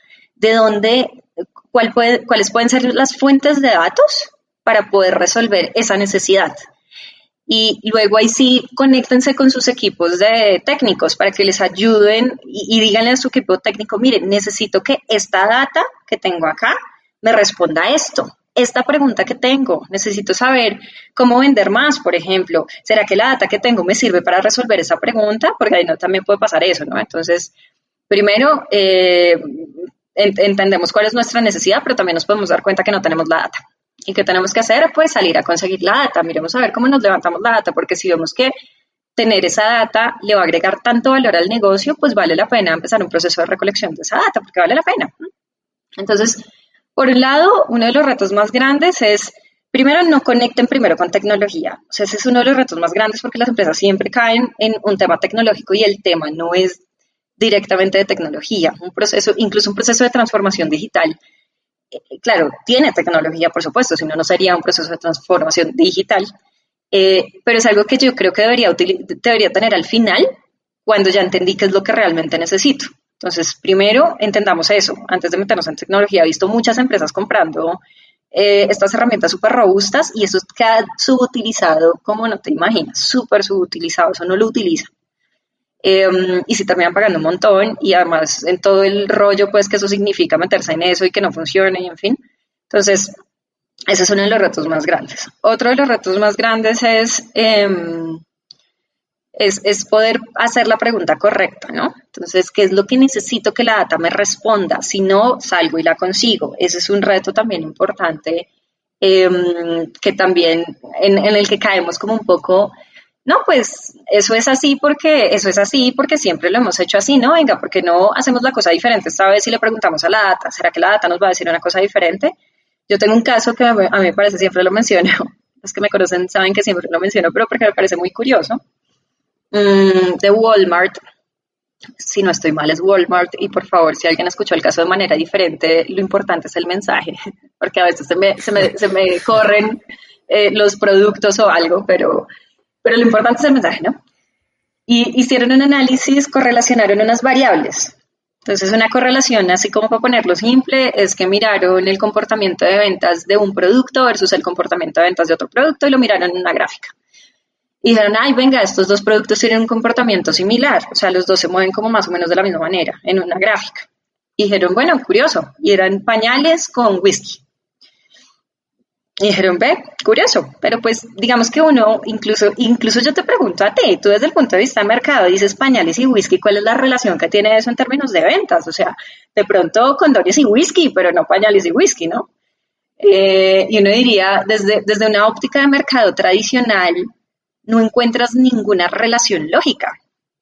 cuáles pueden ser las fuentes de datos para poder resolver esa necesidad. Y luego ahí sí, conéctense con sus equipos de técnicos para que les ayuden y díganle a su equipo técnico, miren, necesito que esta data que tengo acá me responda a esto. Esta pregunta que tengo, necesito saber cómo vender más, por ejemplo. ¿Será que la data que tengo me sirve para resolver esa pregunta? Porque ahí no también puede pasar eso, ¿no? Entonces, primero, entendemos cuál es nuestra necesidad, pero también nos podemos dar cuenta que no tenemos la data. ¿Y qué tenemos que hacer? Pues salir a conseguir la data, miremos a ver cómo nos levantamos la data, porque si vemos que tener esa data le va a agregar tanto valor al negocio, pues vale la pena empezar un proceso de recolección de esa data, porque vale la pena. Entonces, por un lado, uno de los retos más grandes es, primero, no conecten primero con tecnología. O sea, ese es uno de los retos más grandes porque las empresas siempre caen en un tema tecnológico y el tema no es directamente de tecnología. Un proceso, incluso un proceso de transformación digital, claro, tiene tecnología, por supuesto, si no, no sería un proceso de transformación digital, pero es algo que yo creo que debería tener al final, cuando ya entendí qué es lo que realmente necesito. Entonces, primero, entendamos eso. Antes de meternos en tecnología, he visto muchas empresas comprando estas herramientas súper robustas y eso queda subutilizado como no te imaginas, súper subutilizado, eso no lo utiliza. Y si terminan pagando un montón y además en todo el rollo pues que eso significa meterse en eso y que no funcione y en fin. Entonces, ese es uno de los retos más grandes. Otro de los retos más grandes es poder hacer la pregunta correcta, ¿no? Entonces, ¿qué es lo que necesito que la data me responda? Si no, salgo y la consigo. Ese es un reto también importante que también en el que caemos como un poco, no, pues eso es así porque siempre lo hemos hecho así, ¿no? Venga, ¿por qué no hacemos la cosa diferente esta vez y le preguntamos a la data? ¿Será que la data nos va a decir una cosa diferente? Yo tengo un caso que a mí me parece, siempre lo menciono, los que me conocen saben que siempre lo menciono, pero porque me parece muy curioso. De Walmart, si no estoy mal es Walmart, y por favor, si alguien escuchó el caso de manera diferente, lo importante es el mensaje, porque a veces se me corren los productos o algo, pero lo importante es el mensaje, ¿no? Y hicieron un análisis, correlacionaron unas variables. Entonces, una correlación, así como para ponerlo simple, es que miraron el comportamiento de ventas de un producto versus el comportamiento de ventas de otro producto y lo miraron en una gráfica. Y dijeron, ay, venga, estos dos productos tienen un comportamiento similar, o sea, los dos se mueven como más o menos de la misma manera, en una gráfica. Y dijeron, bueno, curioso, y eran pañales con whisky. Y dijeron, ve, curioso, pero pues digamos que uno, incluso yo te pregunto a ti, tú desde el punto de vista de mercado dices pañales y whisky, ¿cuál es la relación que tiene eso en términos de ventas? O sea, de pronto condones y whisky, pero no pañales y whisky, ¿no? Y uno diría, desde una óptica de mercado tradicional, no encuentras ninguna relación lógica.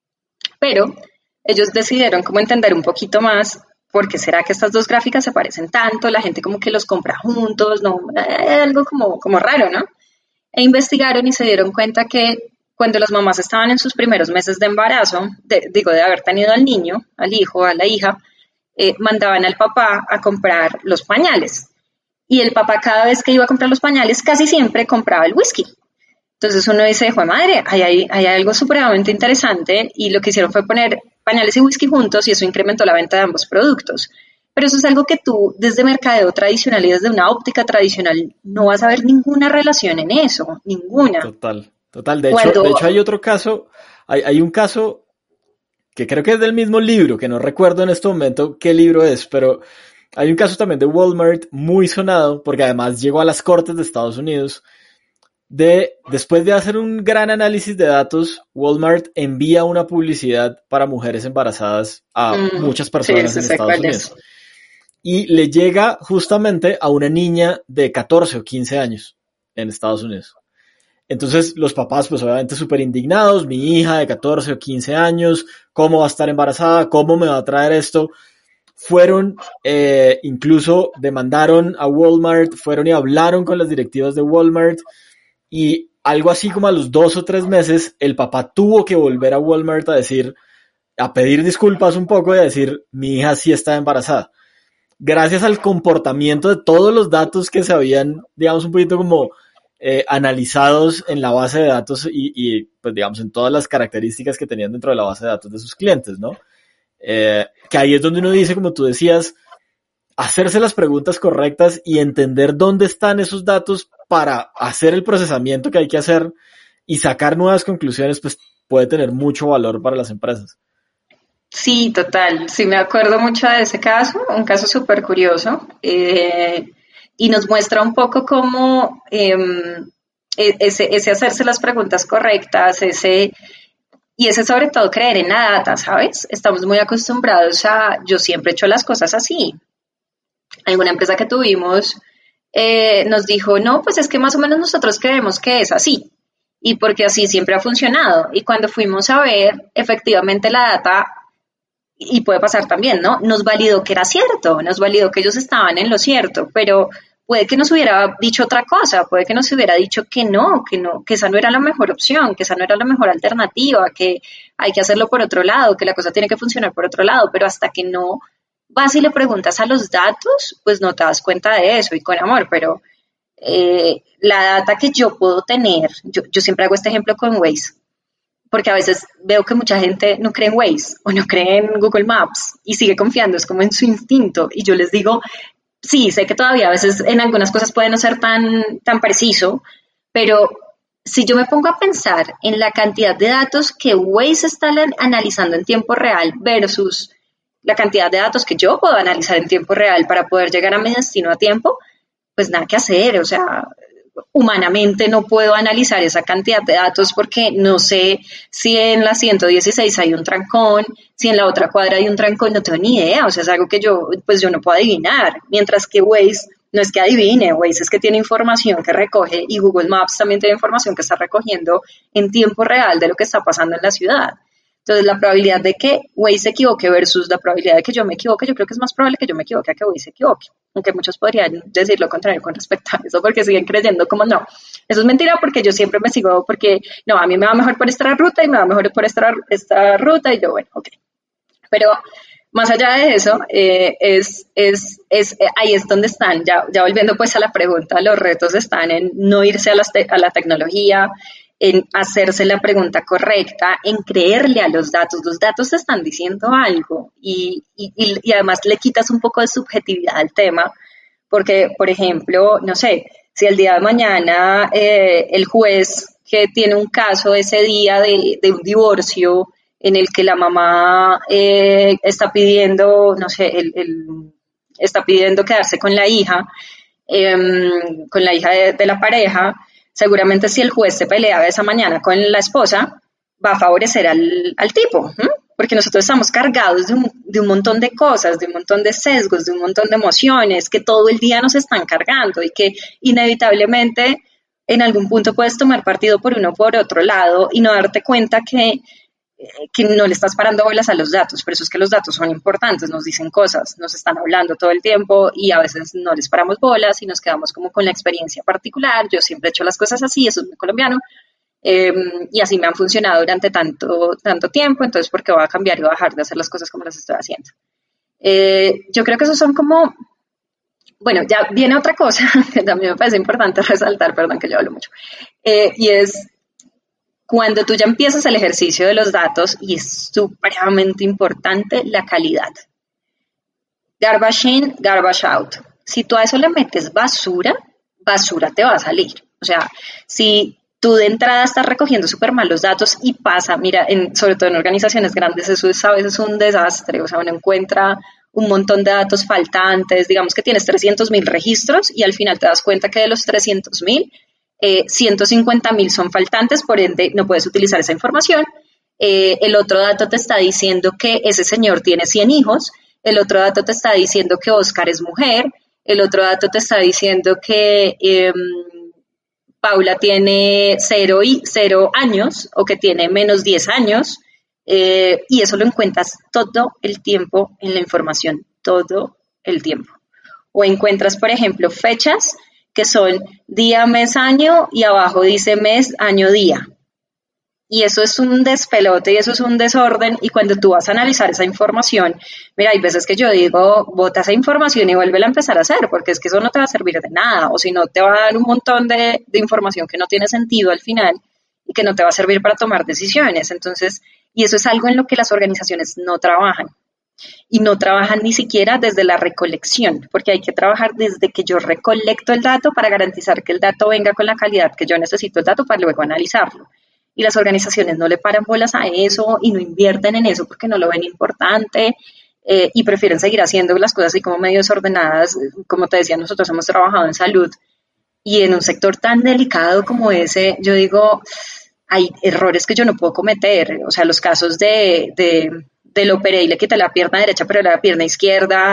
Pero ellos decidieron como entender un poquito más por qué será que estas dos gráficas se parecen tanto, la gente como que los compra juntos, no, algo como raro, ¿no? E investigaron y se dieron cuenta que cuando las mamás estaban en sus primeros meses de embarazo, de haber tenido al niño, al hijo, a la hija, mandaban al papá a comprar los pañales. Y el papá cada vez que iba a comprar los pañales casi siempre compraba el whisky. Entonces uno dice, ¡joder madre! Hay algo supremamente interesante y lo que hicieron fue poner pañales y whisky juntos y eso incrementó la venta de ambos productos. Pero eso es algo que tú desde mercadeo tradicional y desde una óptica tradicional no vas a ver ninguna relación en eso, ninguna. Total. De hecho hay otro caso, hay un caso que creo que es del mismo libro, que no recuerdo en este momento qué libro es, pero hay un caso también de Walmart muy sonado, porque además llegó a las cortes de Estados Unidos. Después de hacer un gran análisis de datos, Walmart envía una publicidad para mujeres embarazadas a muchas personas en Estados Unidos. Y le llega justamente a una niña de 14 o 15 años en Estados Unidos. Entonces los papás pues obviamente súper indignados, mi hija de 14 o 15 años, ¿cómo va a estar embarazada? ¿Cómo me va a traer esto? Fueron, incluso demandaron a Walmart, fueron y hablaron con las directivas de Walmart. Y algo así como a los 2 o 3 meses, el papá tuvo que volver a Walmart a pedir disculpas un poco y a decir, mi hija sí está embarazada. Gracias al comportamiento de todos los datos que se habían, digamos, un poquito como analizados en la base de datos y, pues, digamos, en todas las características que tenían dentro de la base de datos de sus clientes, ¿no? Que ahí es donde uno dice, como tú decías, hacerse las preguntas correctas y entender dónde están esos datos para hacer el procesamiento que hay que hacer y sacar nuevas conclusiones, pues puede tener mucho valor para las empresas. Sí, total. Sí, me acuerdo mucho de ese caso, un caso súper curioso, y nos muestra un poco cómo ese hacerse las preguntas correctas, y ese sobre todo creer en la data, ¿sabes? Estamos muy acostumbrados yo siempre he hecho las cosas así. Alguna empresa que tuvimos, nos dijo, no, pues es que más o menos nosotros creemos que es así y porque así siempre ha funcionado. Y cuando fuimos a ver, efectivamente la data, y puede pasar también, ¿no? Nos validó que era cierto, nos validó que ellos estaban en lo cierto, pero puede que nos hubiera dicho otra cosa, puede que nos hubiera dicho que no, que esa no era la mejor opción, que esa no era la mejor alternativa, que hay que hacerlo por otro lado, que la cosa tiene que funcionar por otro lado, pero hasta que no vas y le preguntas a los datos, pues no te das cuenta de eso y con amor, pero la data que yo puedo tener, yo siempre hago este ejemplo con Waze, porque a veces veo que mucha gente no cree en Waze o no cree en Google Maps y sigue confiando, es como en su instinto. Y yo les digo, sí, sé que todavía a veces en algunas cosas puede no ser tan preciso, pero si yo me pongo a pensar en la cantidad de datos que Waze está analizando en tiempo real versus la cantidad de datos que yo puedo analizar en tiempo real para poder llegar a mi destino a tiempo, pues nada que hacer, o sea, humanamente no puedo analizar esa cantidad de datos porque no sé si en la 116 hay un trancón, si en la otra cuadra hay un trancón, no tengo ni idea, o sea, es algo que yo no puedo adivinar, mientras que Waze no es que adivine, Waze es que tiene información que recoge y Google Maps también tiene información que está recogiendo en tiempo real de lo que está pasando en la ciudad. Entonces, la probabilidad de que Waze se equivoque versus la probabilidad de que yo me equivoque, yo creo que es más probable que yo me equivoque a que Waze se equivoque. Aunque muchos podrían decir lo contrario con respecto a eso, porque siguen creyendo como no. Eso es mentira porque yo siempre me sigo, porque no, a mí me va mejor por esta ruta y me va mejor por esta ruta y yo, bueno, ok. Pero más allá de eso, ahí es donde están, ya volviendo pues a la pregunta, los retos están en no irse a la tecnología, en hacerse la pregunta correcta, en creerle a los datos te están diciendo algo y además le quitas un poco de subjetividad al tema, porque, por ejemplo, no sé, si el día de mañana el juez que tiene un caso ese día de un divorcio en el que la mamá está pidiendo, no sé, está pidiendo quedarse con la hija de la pareja, seguramente si el juez se pelea esa mañana con la esposa, va a favorecer al tipo, ¿eh? Porque nosotros estamos cargados de un montón de cosas, de un montón de sesgos, de un montón de emociones que todo el día nos están cargando y que inevitablemente en algún punto puedes tomar partido por uno o por otro lado y no darte cuenta que no le estás parando bolas a los datos, por eso es que los datos son importantes, nos dicen cosas, nos están hablando todo el tiempo y a veces no les paramos bolas y nos quedamos como con la experiencia particular. Yo siempre he hecho las cosas así, eso es muy colombiano, y así me han funcionado durante tanto tiempo, entonces ¿por qué voy a cambiar y voy a dejar de hacer las cosas como las estoy haciendo? Yo creo que esos son como, bueno, ya viene otra cosa que también me parece importante resaltar, perdón que yo hablo mucho, y es cuando tú ya empiezas el ejercicio de los datos, y es supremamente importante la calidad. Garbage in, garbage out. Si tú a eso le metes basura te va a salir. O sea, si tú de entrada estás recogiendo súper mal los datos y pasa, mira, sobre todo en organizaciones grandes, eso es a veces un desastre. O sea, uno encuentra un montón de datos faltantes, digamos que tienes 300,000 registros y al final te das cuenta que de los 300,000, 150,000 son faltantes, por ende no puedes utilizar esa información. El otro dato te está diciendo que ese señor tiene 100 hijos, el otro dato te está diciendo que Oscar es mujer, el otro dato te está diciendo que Paula tiene 0 años o que tiene menos 10 años, y eso lo encuentras todo el tiempo en la información, todo el tiempo. O encuentras, por ejemplo, fechas que son día, mes, año, y abajo dice mes, año, día. Y eso es un despelote y eso es un desorden, y cuando tú vas a analizar esa información, mira, hay veces que yo digo, bota esa información y vuélvela a empezar a hacer, porque es que eso no te va a servir de nada, o si no te va a dar un montón de información que no tiene sentido al final y que no te va a servir para tomar decisiones. Entonces, y eso es algo en lo que las organizaciones no trabajan. Y no trabajan ni siquiera desde la recolección, porque hay que trabajar desde que yo recolecto el dato para garantizar que el dato venga con la calidad que yo necesito el dato para luego analizarlo. Y las organizaciones no le paran bolas a eso y no invierten en eso porque no lo ven importante, y prefieren seguir haciendo las cosas así como medio desordenadas. Como te decía, nosotros hemos trabajado en salud y en un sector tan delicado como ese, yo digo, hay errores que yo no puedo cometer. O sea, los casos del operé y le quité la pierna derecha pero la pierna izquierda,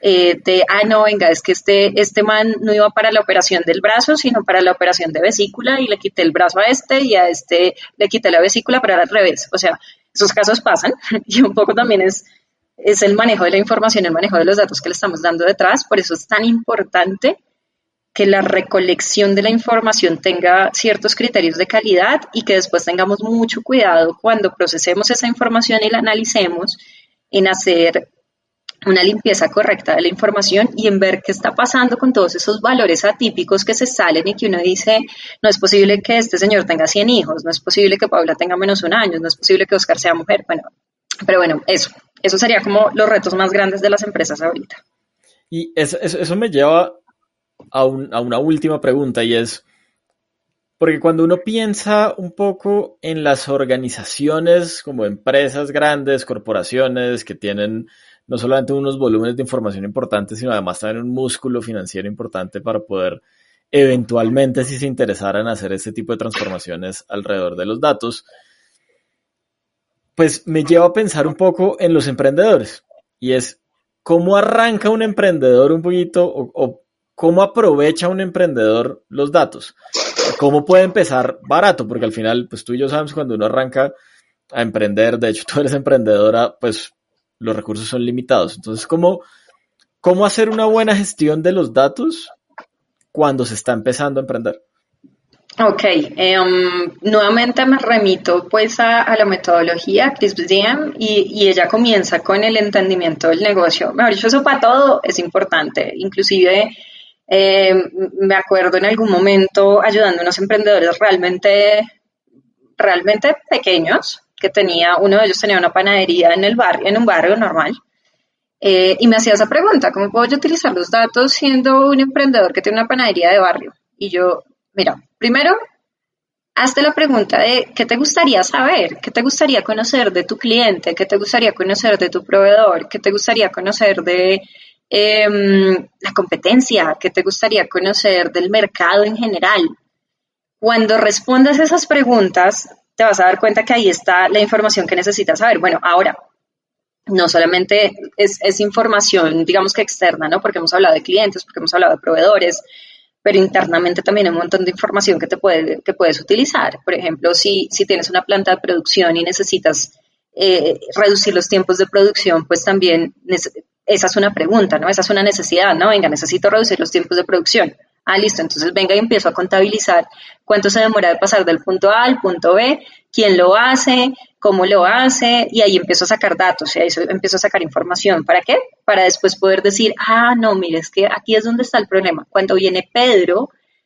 no, venga, es que este man no iba para la operación del brazo, sino para la operación de vesícula y le quité el brazo a este y a este le quité la vesícula, pero era al revés. O sea, esos casos pasan y un poco también es el manejo de la información, el manejo de los datos que le estamos dando detrás. Por eso es tan importante que la recolección de la información tenga ciertos criterios de calidad y que después tengamos mucho cuidado cuando procesemos esa información y la analicemos en hacer una limpieza correcta de la información y en ver qué está pasando con todos esos valores atípicos que se salen y que uno dice, no es posible que este señor tenga 100 hijos, no es posible que Paula tenga menos de 1 año, no es posible que Oscar sea mujer. Bueno, pero bueno, eso sería como los retos más grandes de las empresas ahorita. Y eso me lleva a una última pregunta, y es, porque cuando uno piensa un poco en las organizaciones como empresas grandes, corporaciones que tienen no solamente unos volúmenes de información importantes, sino además también un músculo financiero importante para poder eventualmente, si se interesaran, hacer este tipo de transformaciones alrededor de los datos, pues me lleva a pensar un poco en los emprendedores, y es cómo arranca un emprendedor un poquito, o cómo aprovecha un emprendedor los datos, cómo puede empezar barato, porque al final, pues tú y yo sabemos, cuando uno arranca a emprender, de hecho tú eres emprendedora, pues los recursos son limitados. Entonces, ¿cómo hacer una buena gestión de los datos cuando se está empezando a emprender? Ok, nuevamente me remito pues a la metodología CRISP-DM y ella comienza con el entendimiento del negocio. Mejor dicho, eso para todo es importante. Inclusive me acuerdo en algún momento ayudando a unos emprendedores realmente pequeños, que uno de ellos tenía una panadería en un barrio normal, y me hacía esa pregunta, ¿cómo puedo yo utilizar los datos siendo un emprendedor que tiene una panadería de barrio? Y yo, mira, primero, hazte la pregunta de ¿qué te gustaría saber? ¿Qué te gustaría conocer de tu cliente? ¿Qué te gustaría conocer de tu proveedor? ¿Qué te gustaría conocer de la competencia? ¿Qué te gustaría conocer del mercado en general? Cuando respondas esas preguntas, te vas a dar cuenta que ahí está la información que necesitas saber. Bueno, ahora, no solamente es información, digamos que externa, ¿no? Porque hemos hablado de clientes, porque hemos hablado de proveedores, pero internamente también hay un montón de información que puedes utilizar. Por ejemplo, si tienes una planta de producción y necesitas reducir los tiempos de producción, pues también esa es una pregunta, ¿no? Esa es una necesidad, ¿no? Venga, necesito reducir los tiempos de producción. Listo, entonces venga y empiezo a contabilizar cuánto se demora de pasar del punto A al punto B, quién lo hace, cómo lo hace, y ahí empiezo a sacar datos, y ahí empiezo a sacar información. ¿Para qué? Para después poder decir, no, mire, es que aquí es donde está el problema. Cuando viene Pedro,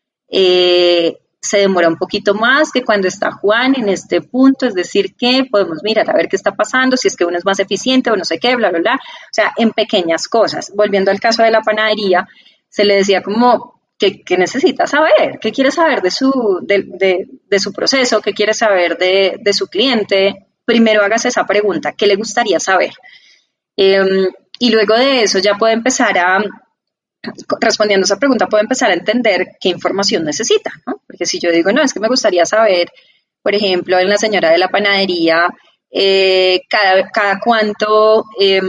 se demora un poquito más que cuando está Juan en este punto, es decir, que podemos mirar a ver qué está pasando, si es que uno es más eficiente o no sé qué, bla, bla, bla. O sea, en pequeñas cosas. Volviendo al caso de la panadería, se le decía como, ¿qué necesita saber? ¿Qué quiere saber de su proceso? ¿Qué quiere saber de su cliente? Primero hágase esa pregunta, ¿qué le gustaría saber? Y luego de eso ya puede empezar respondiendo a esa pregunta, puede empezar a entender qué información necesita, ¿no? Porque si yo digo, no, es que me gustaría saber, por ejemplo, en la señora de la panadería, cada cuánto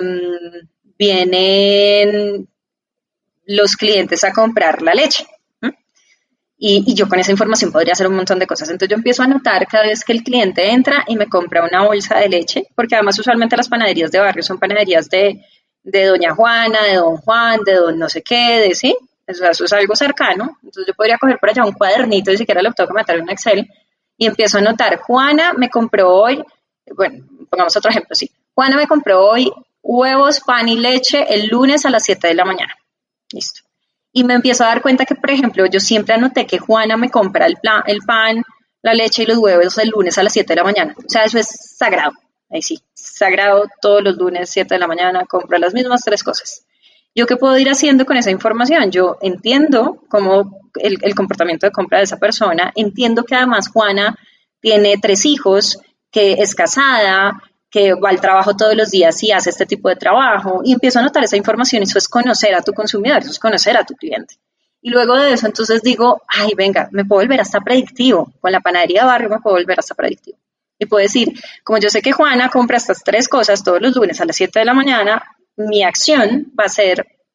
vienen los clientes a comprar la leche. Y yo con esa información podría hacer un montón de cosas. Entonces yo empiezo a anotar cada vez que el cliente entra y me compra una bolsa de leche, porque además usualmente las panaderías de barrio son panaderías de doña Juana, de don Juan, de don no sé qué, ¿sí? Eso es algo cercano. Entonces yo podría coger por allá un cuadernito, ni siquiera lo tengo que meter en un Excel, y empiezo a anotar, Juana me compró hoy, bueno, pongamos otro ejemplo, sí. Juana me compró hoy huevos, pan y leche el lunes a las 7 de la mañana. Listo. Y me empiezo a dar cuenta que, por ejemplo, yo siempre anoté que Juana me compra el pan, la leche y los huevos el lunes a las 7 de la mañana. O sea, eso es sagrado. Ahí sí, sagrado, todos los lunes 7 de la mañana compra las mismas 3 cosas. ¿Yo qué puedo ir haciendo con esa información? Yo entiendo cómo el comportamiento de compra de esa persona, entiendo que además Juana tiene 3 hijos, que es casada, que va al trabajo todos los días y hace este tipo de trabajo, y empiezo a anotar esa información. Eso es conocer a tu consumidor, eso es conocer a tu cliente. Y luego de eso, entonces digo, venga, me puedo volver hasta predictivo. Con la panadería de barrio me puedo volver hasta predictivo. Y puedo decir, como yo sé que Juana compra estas 3 cosas todos los lunes a las 7 de la mañana, mi acción va a ser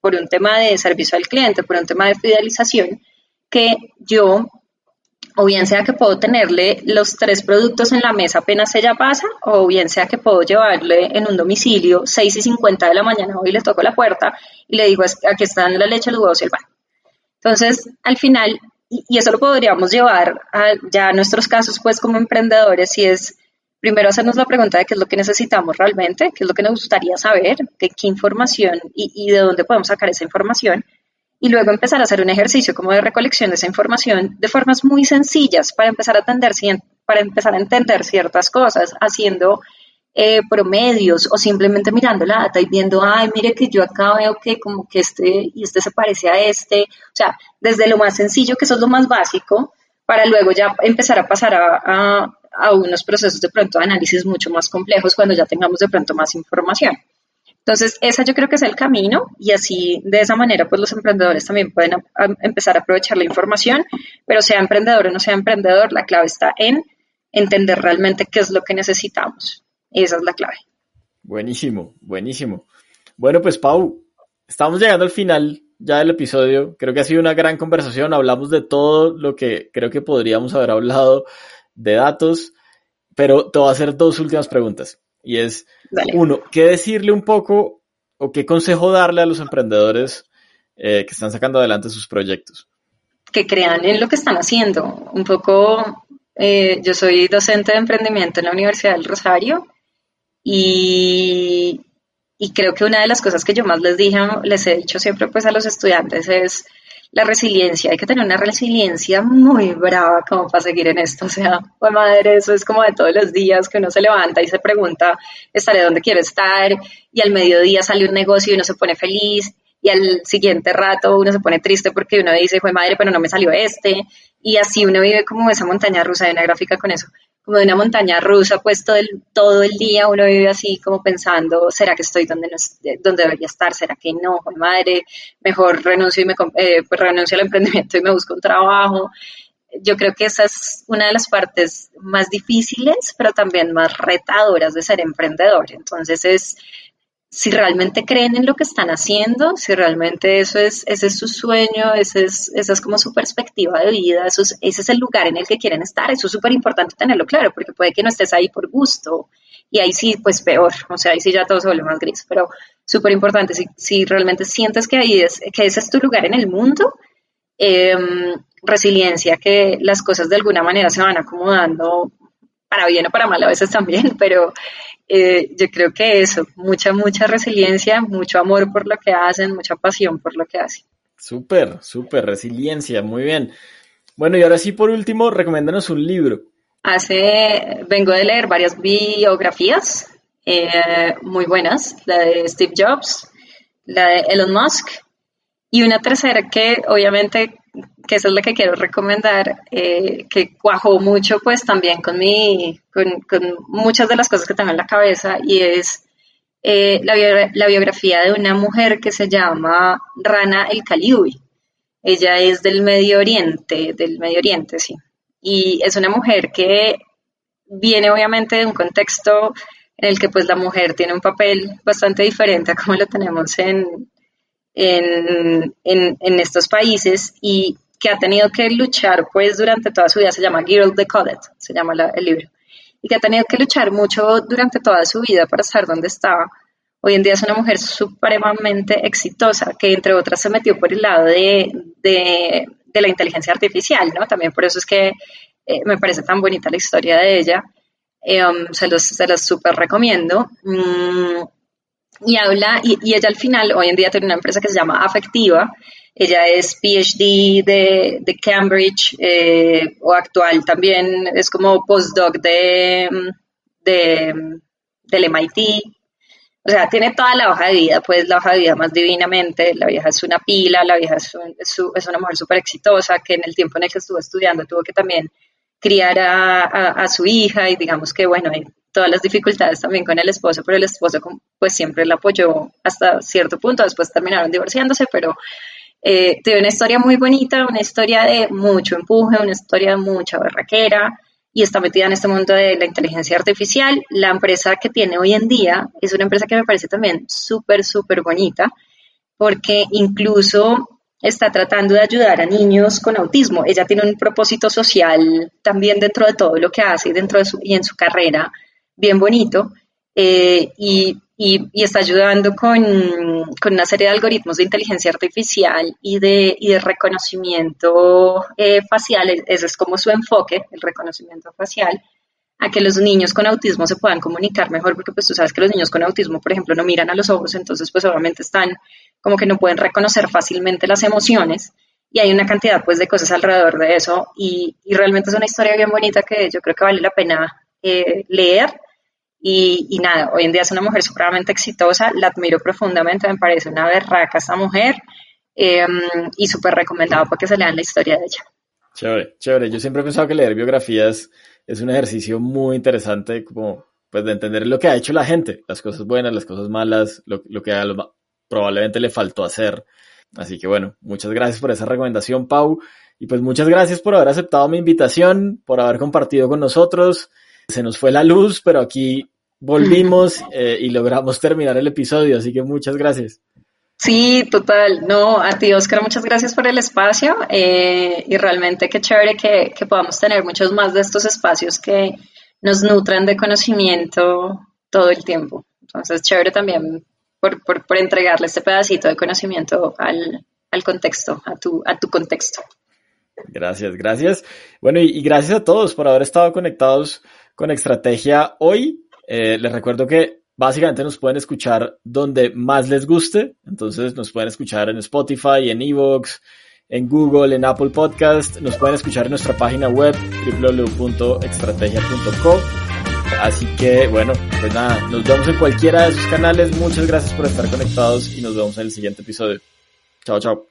por un tema de servicio al cliente, por un tema de fidelización, que yo, o bien sea que puedo tenerle los 3 productos en la mesa apenas ella pasa, o bien sea que puedo llevarle en un domicilio 6:50 de la mañana, hoy le toco la puerta y le digo, aquí están la leche, los huevos y el pan. Entonces, al final, y eso lo podríamos llevar a ya nuestros casos, pues, como emprendedores, y es primero hacernos la pregunta de qué es lo que necesitamos realmente, qué es lo que nos gustaría saber, qué información y de dónde podemos sacar esa información, y luego empezar a hacer un ejercicio como de recolección de esa información de formas muy sencillas para empezar a entender ciertas cosas, haciendo promedios o simplemente mirando la data y viendo, ay, mire que yo acá veo que como que este se parece a este, o sea, desde lo más sencillo, que eso es lo más básico, para luego ya empezar a pasar a unos procesos de pronto de análisis mucho más complejos cuando ya tengamos de pronto más información. Entonces, esa yo creo que es el camino, y así, de esa manera, pues los emprendedores también pueden empezar a aprovechar la información, pero sea emprendedor o no sea emprendedor, la clave está en entender realmente qué es lo que necesitamos. Esa es la clave. Buenísimo, buenísimo. Bueno, pues Pau, estamos llegando al final ya del episodio. Creo que ha sido una gran conversación. Hablamos de todo lo que creo que podríamos haber hablado de datos, pero te voy a hacer 2 últimas preguntas. Y es, Dale. 1, ¿qué decirle un poco o qué consejo darle a los emprendedores que están sacando adelante sus proyectos? Que crean en lo que están haciendo. Un poco, yo soy docente de emprendimiento en la Universidad del Rosario, y creo que una de las cosas que yo más les he dicho siempre pues a los estudiantes es la resiliencia. Hay que tener una resiliencia muy brava como para seguir en esto. O sea, pues madre, eso es como de todos los días que uno se levanta y se pregunta, ¿estaré donde quiero estar? Y al mediodía sale un negocio y uno se pone feliz. Y al siguiente rato uno se pone triste porque uno dice, ¡jue madre, pero no me salió este! Y así uno vive como esa montaña rusa. Hay una gráfica con eso, como de una montaña rusa, pues todo el día uno vive así como pensando, ¿será que estoy donde debería estar? ¿Será que no? ¡Jue madre! Mejor renuncio pues renuncio al emprendimiento y me busco un trabajo. Yo creo que esa es una de las partes más difíciles, pero también más retadoras de ser emprendedor. Entonces si realmente creen en lo que están haciendo, si realmente ese es su sueño, esa es como su perspectiva de vida, ese es el lugar en el que quieren estar, eso es súper importante tenerlo claro, porque puede que no estés ahí por gusto, y ahí sí, pues peor, o sea, ahí sí ya todo se vuelve más gris, pero súper importante, si realmente sientes que que ese es tu lugar en el mundo, resiliencia, que las cosas de alguna manera se van acomodando, para bien o para mal a veces también, pero yo creo que eso, mucha resiliencia, mucho amor por lo que hacen, mucha pasión por lo que hacen. Súper, resiliencia, muy bien. Bueno, y ahora sí, por último, recomiéndanos un libro. Vengo de leer varias biografías muy buenas, la de Steve Jobs, la de Elon Musk, y una tercera que obviamente, que esa es la que quiero recomendar, que cuajó mucho pues también con muchas de las cosas que tengo en la cabeza, y es la biografía de una mujer que se llama Rana El Kaliouhi. Ella es del Medio Oriente, sí. Y es una mujer que viene obviamente de un contexto en el que pues la mujer tiene un papel bastante diferente a como lo tenemos en estos países, y que ha tenido que luchar pues durante toda su vida. Se llama Girl Decoded, se llama el libro, y que ha tenido que luchar mucho durante toda su vida para estar donde estaba. Hoy en día es una mujer supremamente exitosa, que entre otras se metió por el lado de la inteligencia artificial, ¿no? También por eso es que me parece tan bonita la historia de ella. Se los súper recomiendo. Y ella al final, hoy en día tiene una empresa que se llama Afectiva. Ella es PhD de Cambridge, o actual también es como postdoc del MIT. O sea, tiene toda la hoja de vida, pues la hoja de vida más divinamente. La vieja es una pila, la vieja es una mujer súper exitosa, que en el tiempo en el que estuvo estudiando tuvo que también criar a su hija, y digamos que bueno, hay todas las dificultades también con el esposo, pero el esposo pues siempre la apoyó hasta cierto punto. Después terminaron divorciándose, pero tiene una historia muy bonita, una historia de mucho empuje, una historia de mucha berraquera, y está metida en este mundo de la inteligencia artificial. La empresa que tiene hoy en día es una empresa que me parece también súper bonita, porque incluso está tratando de ayudar a niños con autismo. Ella tiene un propósito social también dentro de todo lo que hace y en su carrera, bien bonito, y está ayudando con una serie de algoritmos de inteligencia artificial y de reconocimiento facial. Ese es como su enfoque, el reconocimiento facial, a que los niños con autismo se puedan comunicar mejor, porque pues tú sabes que los niños con autismo, por ejemplo, no miran a los ojos, entonces pues obviamente están como que no pueden reconocer fácilmente las emociones, y hay una cantidad pues de cosas alrededor de eso, y realmente es una historia bien bonita que yo creo que vale la pena leer, y nada, hoy en día es una mujer supremamente exitosa, la admiro profundamente, me parece una berraca esta mujer, y súper recomendado para que se lean la historia de ella. Chévere, chévere. Yo siempre he pensado que leer biografías es un ejercicio muy interesante, como pues de entender lo que ha hecho la gente, las cosas buenas, las cosas malas, lo que probablemente le faltó hacer. Así que bueno, muchas gracias por esa recomendación, Pau, y pues muchas gracias por haber aceptado mi invitación, por haber compartido con nosotros. Se nos fue la luz, pero aquí volvimos y logramos terminar el episodio, así que muchas gracias. Sí, total. No, a ti, Oscar, muchas gracias por el espacio, y realmente qué chévere que podamos tener muchos más de estos espacios que nos nutran de conocimiento todo el tiempo. Entonces, chévere también por entregarle este pedacito de conocimiento al contexto, a tu contexto. Gracias, gracias. Bueno, y gracias a todos por haber estado conectados con Extrategia hoy. Les recuerdo que básicamente nos pueden escuchar donde más les guste, entonces nos pueden escuchar en Spotify, en Evox, en Google, en Apple Podcast, nos pueden escuchar en nuestra página web www.extrategia.co. Así que bueno, pues nada, nos vemos en cualquiera de sus canales. Muchas gracias por estar conectados y nos vemos en el siguiente episodio. Chao, chao.